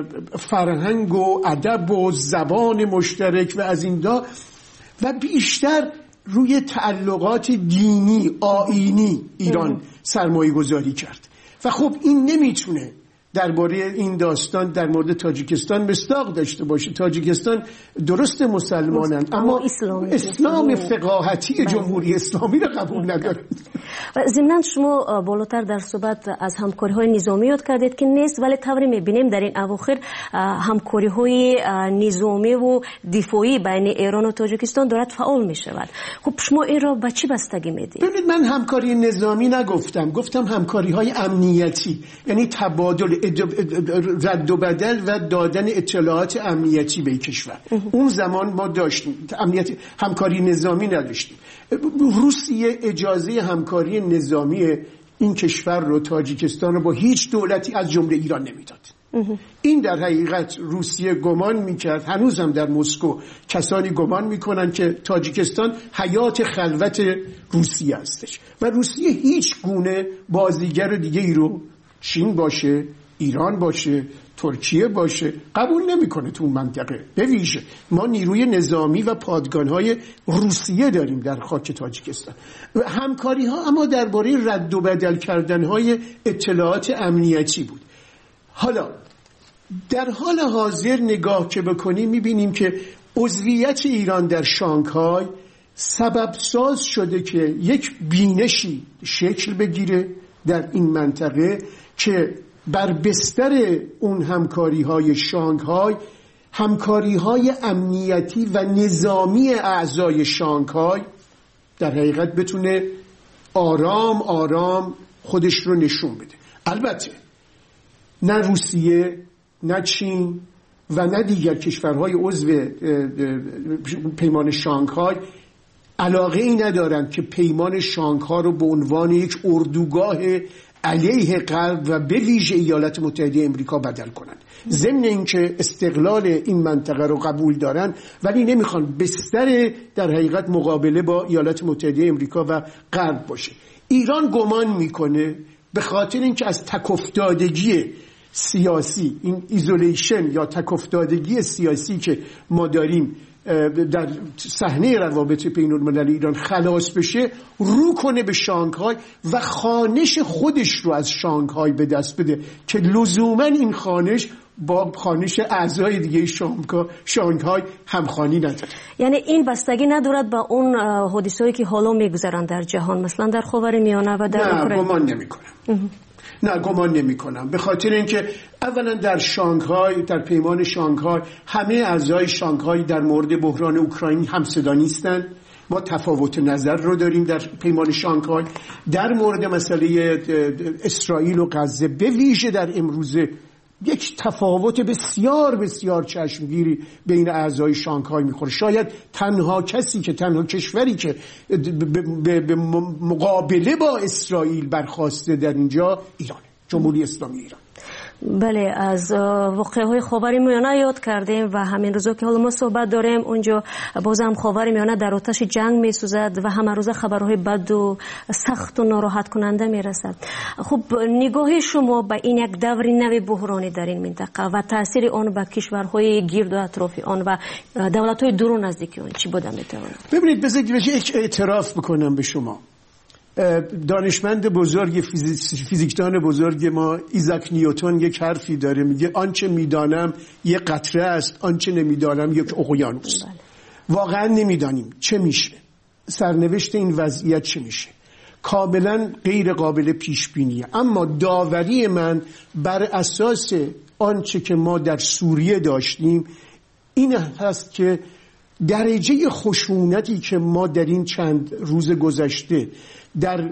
فرهنگ و ادب و زبان مشترک و از این دا و بیشتر روی تعلقات دینی آیینی ایران سرمایه گذاری کرد و خب این نمیتونه درباره این داستان در مورد تاجیکستان مصداق داشته باشه. تاجیکستان درست مسلمانند اما اسلام فقاهتی جمهوری اسلامی را قبول ندارد. و ضمناً شما بالاتر در صحبت از همکاری‌های نظامی یاد کردید که نیست، ولی طوری می‌بینیم در این اواخر همکاری‌های نظامی و دفاعی بین ایران و تاجیکستان دارد فعال می‌شود. خب شما این را به چی بستگی میدید؟ ببینید من همکاری نظامی نگفتم، گفتم همکاری‌های امنیتی، یعنی تبادل رد و بدل و دادن اطلاعات امنیتی به کشور. اون زمان ما داشتیم همکاری نظامی نداشتیم. روسیه اجازه همکاری نظامی این کشور رو، تاجیکستان رو، با هیچ دولتی از جمله ایران نمیداد. این در حقیقت روسیه گمان میکرد، هنوزم در مسکو کسانی گمان میکنن که تاجیکستان حیات خلوت روسیه هستش و روسیه هیچ گونه بازیگر دیگه ای رو، چین باشه، ایران باشه، ترکیه باشه، قبول نمیکنه تو منطقه. به ویژه ما نیروی نظامی و پادگان‌های روسیه داریم در خاک تاجیکستان. همکاری ها اما درباره رد و بدل کردن‌های اطلاعات امنیتی بود. حالا در حال حاضر نگاه که بکنیم میبینیم که عضویت ایران در شانگهای سبب ساز شده که یک بینشی شکل بگیره در این منطقه که بر بستر اون همکاری‌های شانگهای، همکاری‌های امنیتی و نظامی اعضای شانگهای در حقیقت بتونه آرام آرام خودش رو نشون بده. البته نه روسیه، نه چین و نه دیگر کشورهای عضو پیمان شانگهای علاقه ای ندارند که پیمان شانگهای رو به عنوان یک اردوگاه علیه غرب و به ویژه ایالات متحده امریکا بدل کنند. ضمن اینکه استقلال این منطقه رو قبول دارن ولی نمیخوان بستر در حقیقت مقابله با ایالات متحده امریکا و غرب باشه. ایران گمان میکنه به خاطر اینکه از تکافتادگی سیاسی، این ایزولیشن یا تکافتادگی سیاسی که ما داریم در صحنه روابط بین‌المللی ایران خلاص بشه، رو کنه به شانگهای و خانش خودش رو از شانگهای به دست بده که لزوما این خانش با خانش اعضای دیگه شانگهای همخوانی نداره. یعنی این بستگی ندارد با اون حادثه‌ای که حالا میگذرن در جهان، مثلا در خاورمیانه و در اوکراین؟ نه، گمان نمی‌کنم. نه، گمان نمی کنم، به خاطر اینکه اولا در شانگهای، در پیمان شانگهای همه اعضای شانگهای در مورد بحران اوکراین همصدا نیستند. ما تفاوت نظر رو داریم در پیمان شانگهای در مورد مسئله اسرائیل و غزه، به ویژه در امروزه یک تفاوت بسیار بسیار چشمگیری بین اعضای شانگهای میخوره. شاید تنها کشوری که به مقابله با اسرائیل برخاسته در اینجا ایران، جمهوری اسلامی ایران. بله، از واقعه های خاورمیانه یاد کردیم و همین روزا که حالا ما صحبت داریم اونجا بازم خاورمیانه در آتش جنگ می سوزد و همه روزه خبرهای بد و سخت و ناراحت کننده می رسد. خب نگاه شما به این یک دور نو بحرانی در این منطقه و تاثیر آن به کشورهای گرد و اطراف آن و دولت‌های دور و نزدیک آن چی بوده میتواند؟ ببینید بذارید یک اعتراف بکنم به شما. دانشمند بزرگ فیزیکدان بزرگ ما ایزاک نیوتن یک حرفی داره، میگه آنچه میدانم یک قطره است، آنچه نمیدانم یک اقیانوس. واقعا نمیدانیم چه میشه، سرنوشت این وضعیت چه میشه، کاملا غیر قابل پیش بینیه. اما داوری من بر اساس آنچه که ما در سوریه داشتیم این هست که درجه خشونتی که ما در این چند روز گذشته در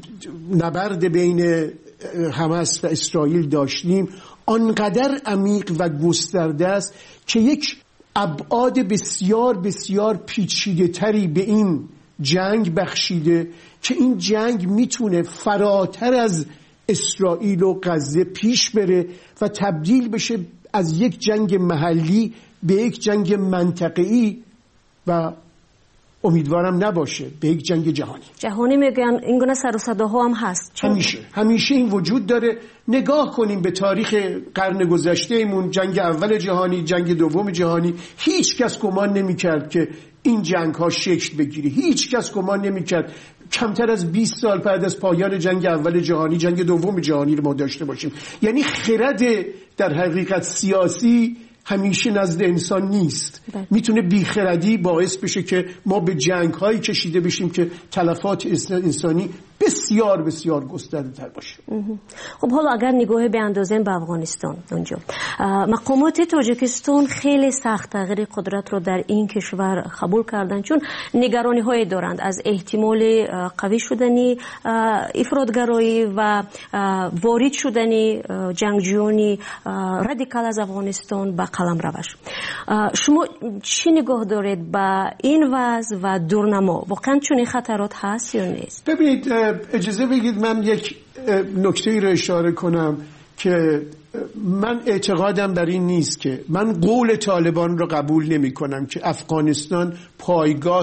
نبرد بین حماس و اسرائیل داشتیم آنقدر عمیق و گسترده است که یک ابعاد بسیار بسیار پیچیده تری به این جنگ بخشیده که این جنگ میتونه فراتر از اسرائیل و غزه پیش بره و تبدیل بشه از یک جنگ محلی به یک جنگ منطقه‌ای و امیدوارم نباشه به یک جنگ جهانی میگن این گونه سر و صداها هم هست. همیشه این وجود داره. نگاه کنیم به تاریخ قرن گذشتهمون، جنگ اول جهانی، جنگ دوم جهانی، هیچ کس گمان نمی‌کرد که این جنگ ها شکل بگیره. هیچ کس گمان نمی‌کرد کمتر از 20 سال بعد از پایان جنگ اول جهانی جنگ دوم جهانی رو ما داشته باشیم. یعنی خرد در حقیقت سیاسی همیشه نزد انسان نیست. میتونه بیخردی باعث بشه که ما به جنگ هایی کشیده بشیم که تلفات انسانی بسیار بسیار گسترده تر باشه. خب حالا اگر نگاه بیاندازیم به افغانستان، اونجا مقامات تاجیکستان خیلی سخت تغییر قدرت رو در این کشور قبول کردن، چون نگرانی های دارند از احتمال قوی شدنی افراطگرایی و وارد شدنی جنگجویان رادیکال از افغانستان به قلم روش. شما چی نگاه دارید به این وضع و دورنما؟ واقعا چون خطرات هست یا نیست؟ ببینید اجازه بگید من یک نکته‌ای رو اشاره کنم که من اعتقادم بر این نیست که من قول طالبان رو قبول نمی کنم که افغانستان پایگاه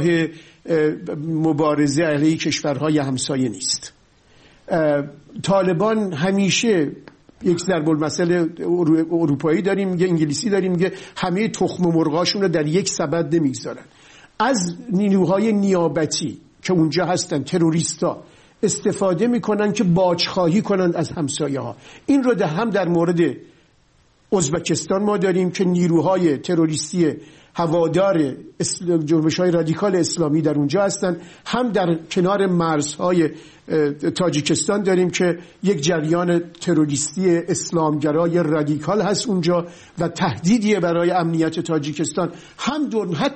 مبارزه علیه کشورهای همسایه نیست. طالبان همیشه یک ضرب المثل اروپایی داریم، میگه انگلیسی داریم، میگه همه تخم مرغاشون رو در یک سبد نمیگذارن. از نیروهای نیابتی که اونجا هستن، تروریستا استفاده میکنن که باجخواهی کنند از همسایه ها. این رو هم در مورد ازبکستان ما داریم که نیروهای تروریستی هوادار جنبش‌های رادیکال اسلامی در اونجا هستن، هم در کنار مرزهای تاجیکستان داریم که یک جریان تروریستی اسلامگرای رادیکال هست اونجا و تهدیدیه برای امنیت تاجیکستان. هم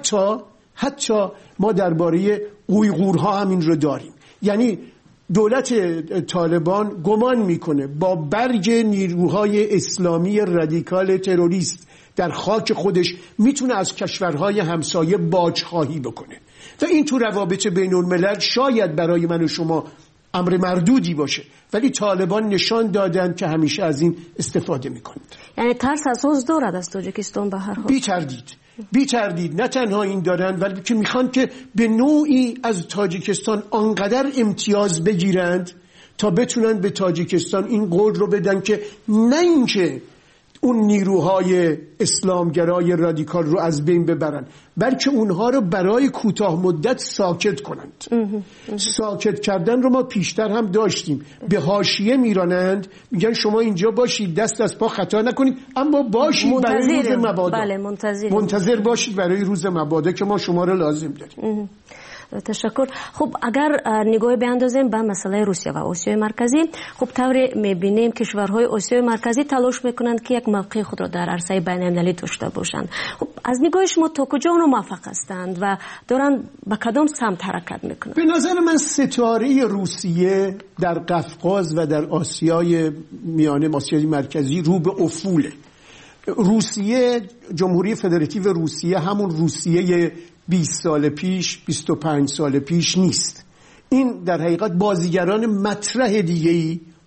حتی ما درباره اویغورها هم این رو داریم. یعنی دولت طالبان گمان میکنه با برگ نیروهای اسلامی رادیکال تروریست در خاک خودش میتونه از کشورهای همسایه باجخواهی بکنه و این تو روابط بین الملل شاید برای من و شما امر مردودی باشه، ولی طالبان نشان دادن که همیشه از این استفاده میکنند. یعنی ترس اساس دارد از تاجیکستان به هر حال؟ بی تردید نه تنها این دارن، ولی که میخوان که به نوعی از تاجیکستان آنقدر امتیاز بگیرند تا بتونن به تاجیکستان این قول رو بدن که نه اینکه اون نیروهای اسلامگرای رادیکال رو از بین ببرن، بلکه اونها رو برای کوتاه مدت ساکت کنند. ساکت کردن رو ما پیشتر هم داشتیم. به حاشیه میرانند، میگن شما اینجا باشید، دست از پا خطا نکنید، اما باشید برای روز مبادا. بله، منتظر باشید برای روز مبادا که ما شما رو لازم داریم. تشکر. خب اگر نگاه بیاندازیم به مسئله روسیه و آسیای مرکزی، خب طوری میبینیم کشورهای آسیای مرکزی تلاش میکنند که یک موقع خود را در عرصه بین المللی داشته باشند. خب از نگاه شما تا کجا اونها موفق هستند و دارن به کدام سمت حرکت میکنند؟ به نظر من ستاره روسیه در قفقاز و در آسیای میانه، آسیای مرکزی رو به افوله. روسیه، جمهوری فدراتیو روسیه همون روسیه 20 سال پیش، 25 سال پیش نیست. این در حقیقت بازیگران مطرح دیگه‌ای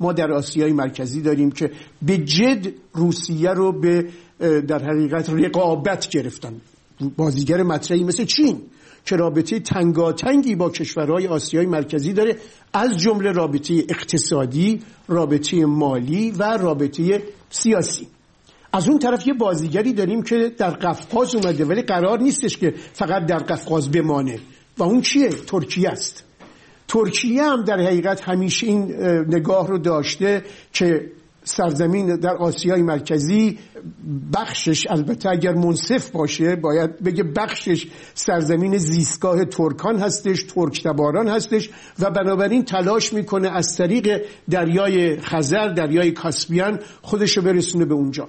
ما در آسیای مرکزی داریم که به جد روسیه رو به در حقیقت رقابت گرفتن. بازیگر مطرحی مثل چین که رابطه تنگاتنگی با کشورهای آسیای مرکزی داره، از جمله رابطه اقتصادی، رابطه مالی و رابطه سیاسی. از اون طرف یه بازیگری داریم که در قفقاز اومده ولی قرار نیستش که فقط در قفقاز بمانه و اون کیه؟ ترکیه است. ترکیه هم در حقیقت همیشه این نگاه رو داشته که سرزمین در آسیای مرکزی بخشش، البته اگر منصف باشه باید بگه بخشش سرزمین زیستگاه ترکان هستش، ترک تباران هستش و بنابراین تلاش میکنه از طریق دریای خزر، دریای کاسپیان خودشو برسونه به اونجا.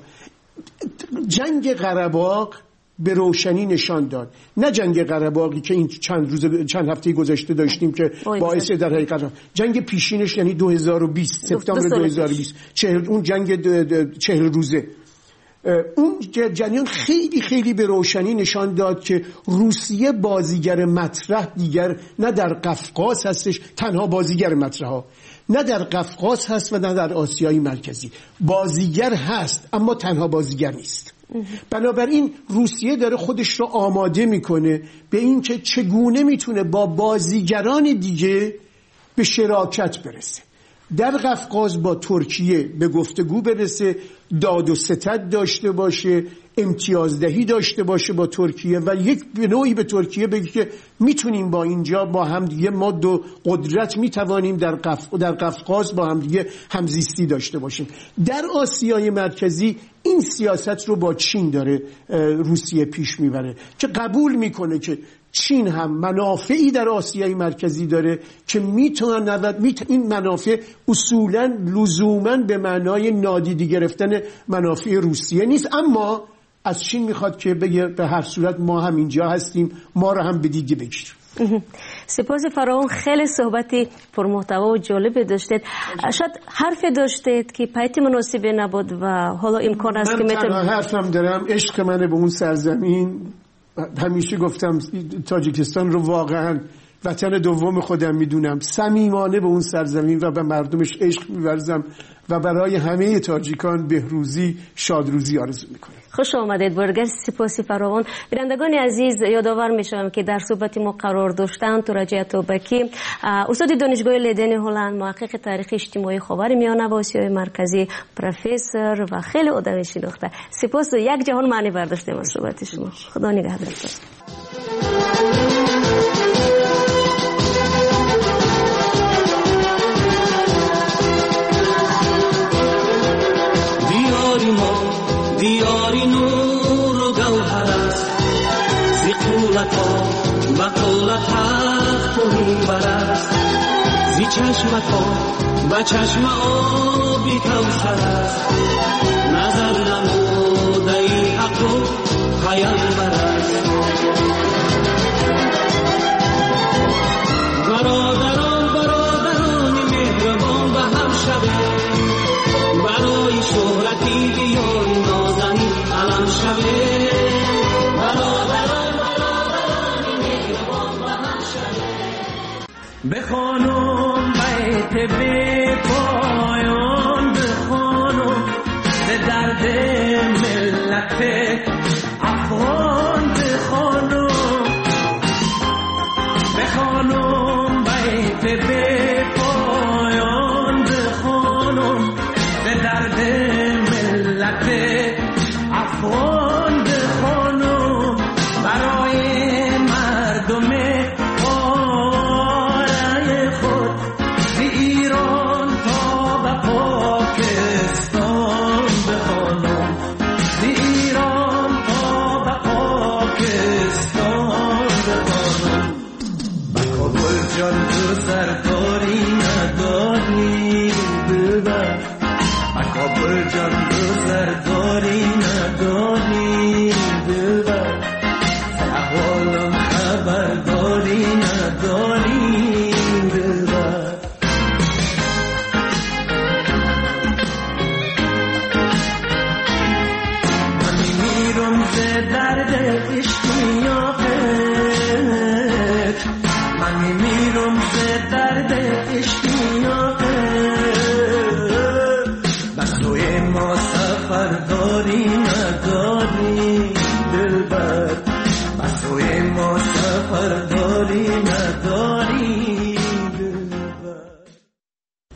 جنگ قره‌باغ به روشنی نشان داد، نه جنگ قره‌باغی که این چند هفته گذشته داشتیم که باعث در حقیقت جنگ پیشینش یعنی 2020 سپتامبر 2020 اون جنگ 40 روزه، اون جریان خیلی خیلی به روشنی نشان داد که روسیه بازیگر مطرح دیگر نه در قفقاز هستش، تنها بازیگر مطرح ها نه در قفقاز هست و نه در آسیای مرکزی، بازیگر هست اما تنها بازیگر نیست. بنابراین روسیه داره خودش رو آماده میکنه به این که چگونه میتونه با بازیگران دیگه به شراکت برسه، در قفقاز با ترکیه به گفتگو برسه، داد و ستد داشته باشه، امتیازدهی داشته باشه با ترکیه و یک به نوعی به ترکیه بگه که میتونیم با اینجا با هم دیگه ما دو قدرت میتوانیم در قفقاز با هم دیگه همزیستی داشته باشیم. در آسیای مرکزی این سیاست رو با چین داره روسیه پیش میبره که قبول میکنه که چین هم منافعی در آسیای مرکزی داره که میتونه این منافع اصولاً لزوماً به معنای نادیده گرفتن منافع روسیه نیست، اما از چین میخواد که بگه به هر صورت ما هم اینجا هستیم، ما رو هم به دیگه بگیر. سپاس فراوان، خیلی صحبتی پرمحتوا و جالب داشتید. شاید حرف داشتید که پیت مناسبی نبود و حالا امکان است که من تنها حرفم دارم عشق منه به اون سرزمین. همیشه گفتم تاجیکستان رو واقعا وطن دوم خودم میدونم، صمیمانه به اون سرزمین و به مردمش عشق می‌ورزم و برای همه تاجیکان بهروزی، شادروزی آرزو میکنم. خوش آمدید برگر، سپاسی فراوان. بینندگان عزیز، یادآور میشم که در صحبت ما قرار داشتن تورج اتابکی، استاد دانشگاه لیدن هلند، محقق تاریخ اجتماعی خاورمیانه و آسیای مرکزی، پروفسور و خیلی آدم شناخته. سپاس، یک جهان معنی برداشتیم از صحبت شما. خدا نگهدار. دیاری نور و گوهر است، زی قولت ها و قولت حق و میبر است، زی چشمت ها و چشم آبی کوثر است، نظر نموده ای حق و پیامبر است. برادران مهربان به هم شوید، برای شهرتی بیاری نازنی علم شوید. برادران مهربان به هم شوید. بخوانم بیت بی پایان، بخوانم به درد ملت افغان، بخوانم بیت بی پایان، بخوانم به درد ملت افغان.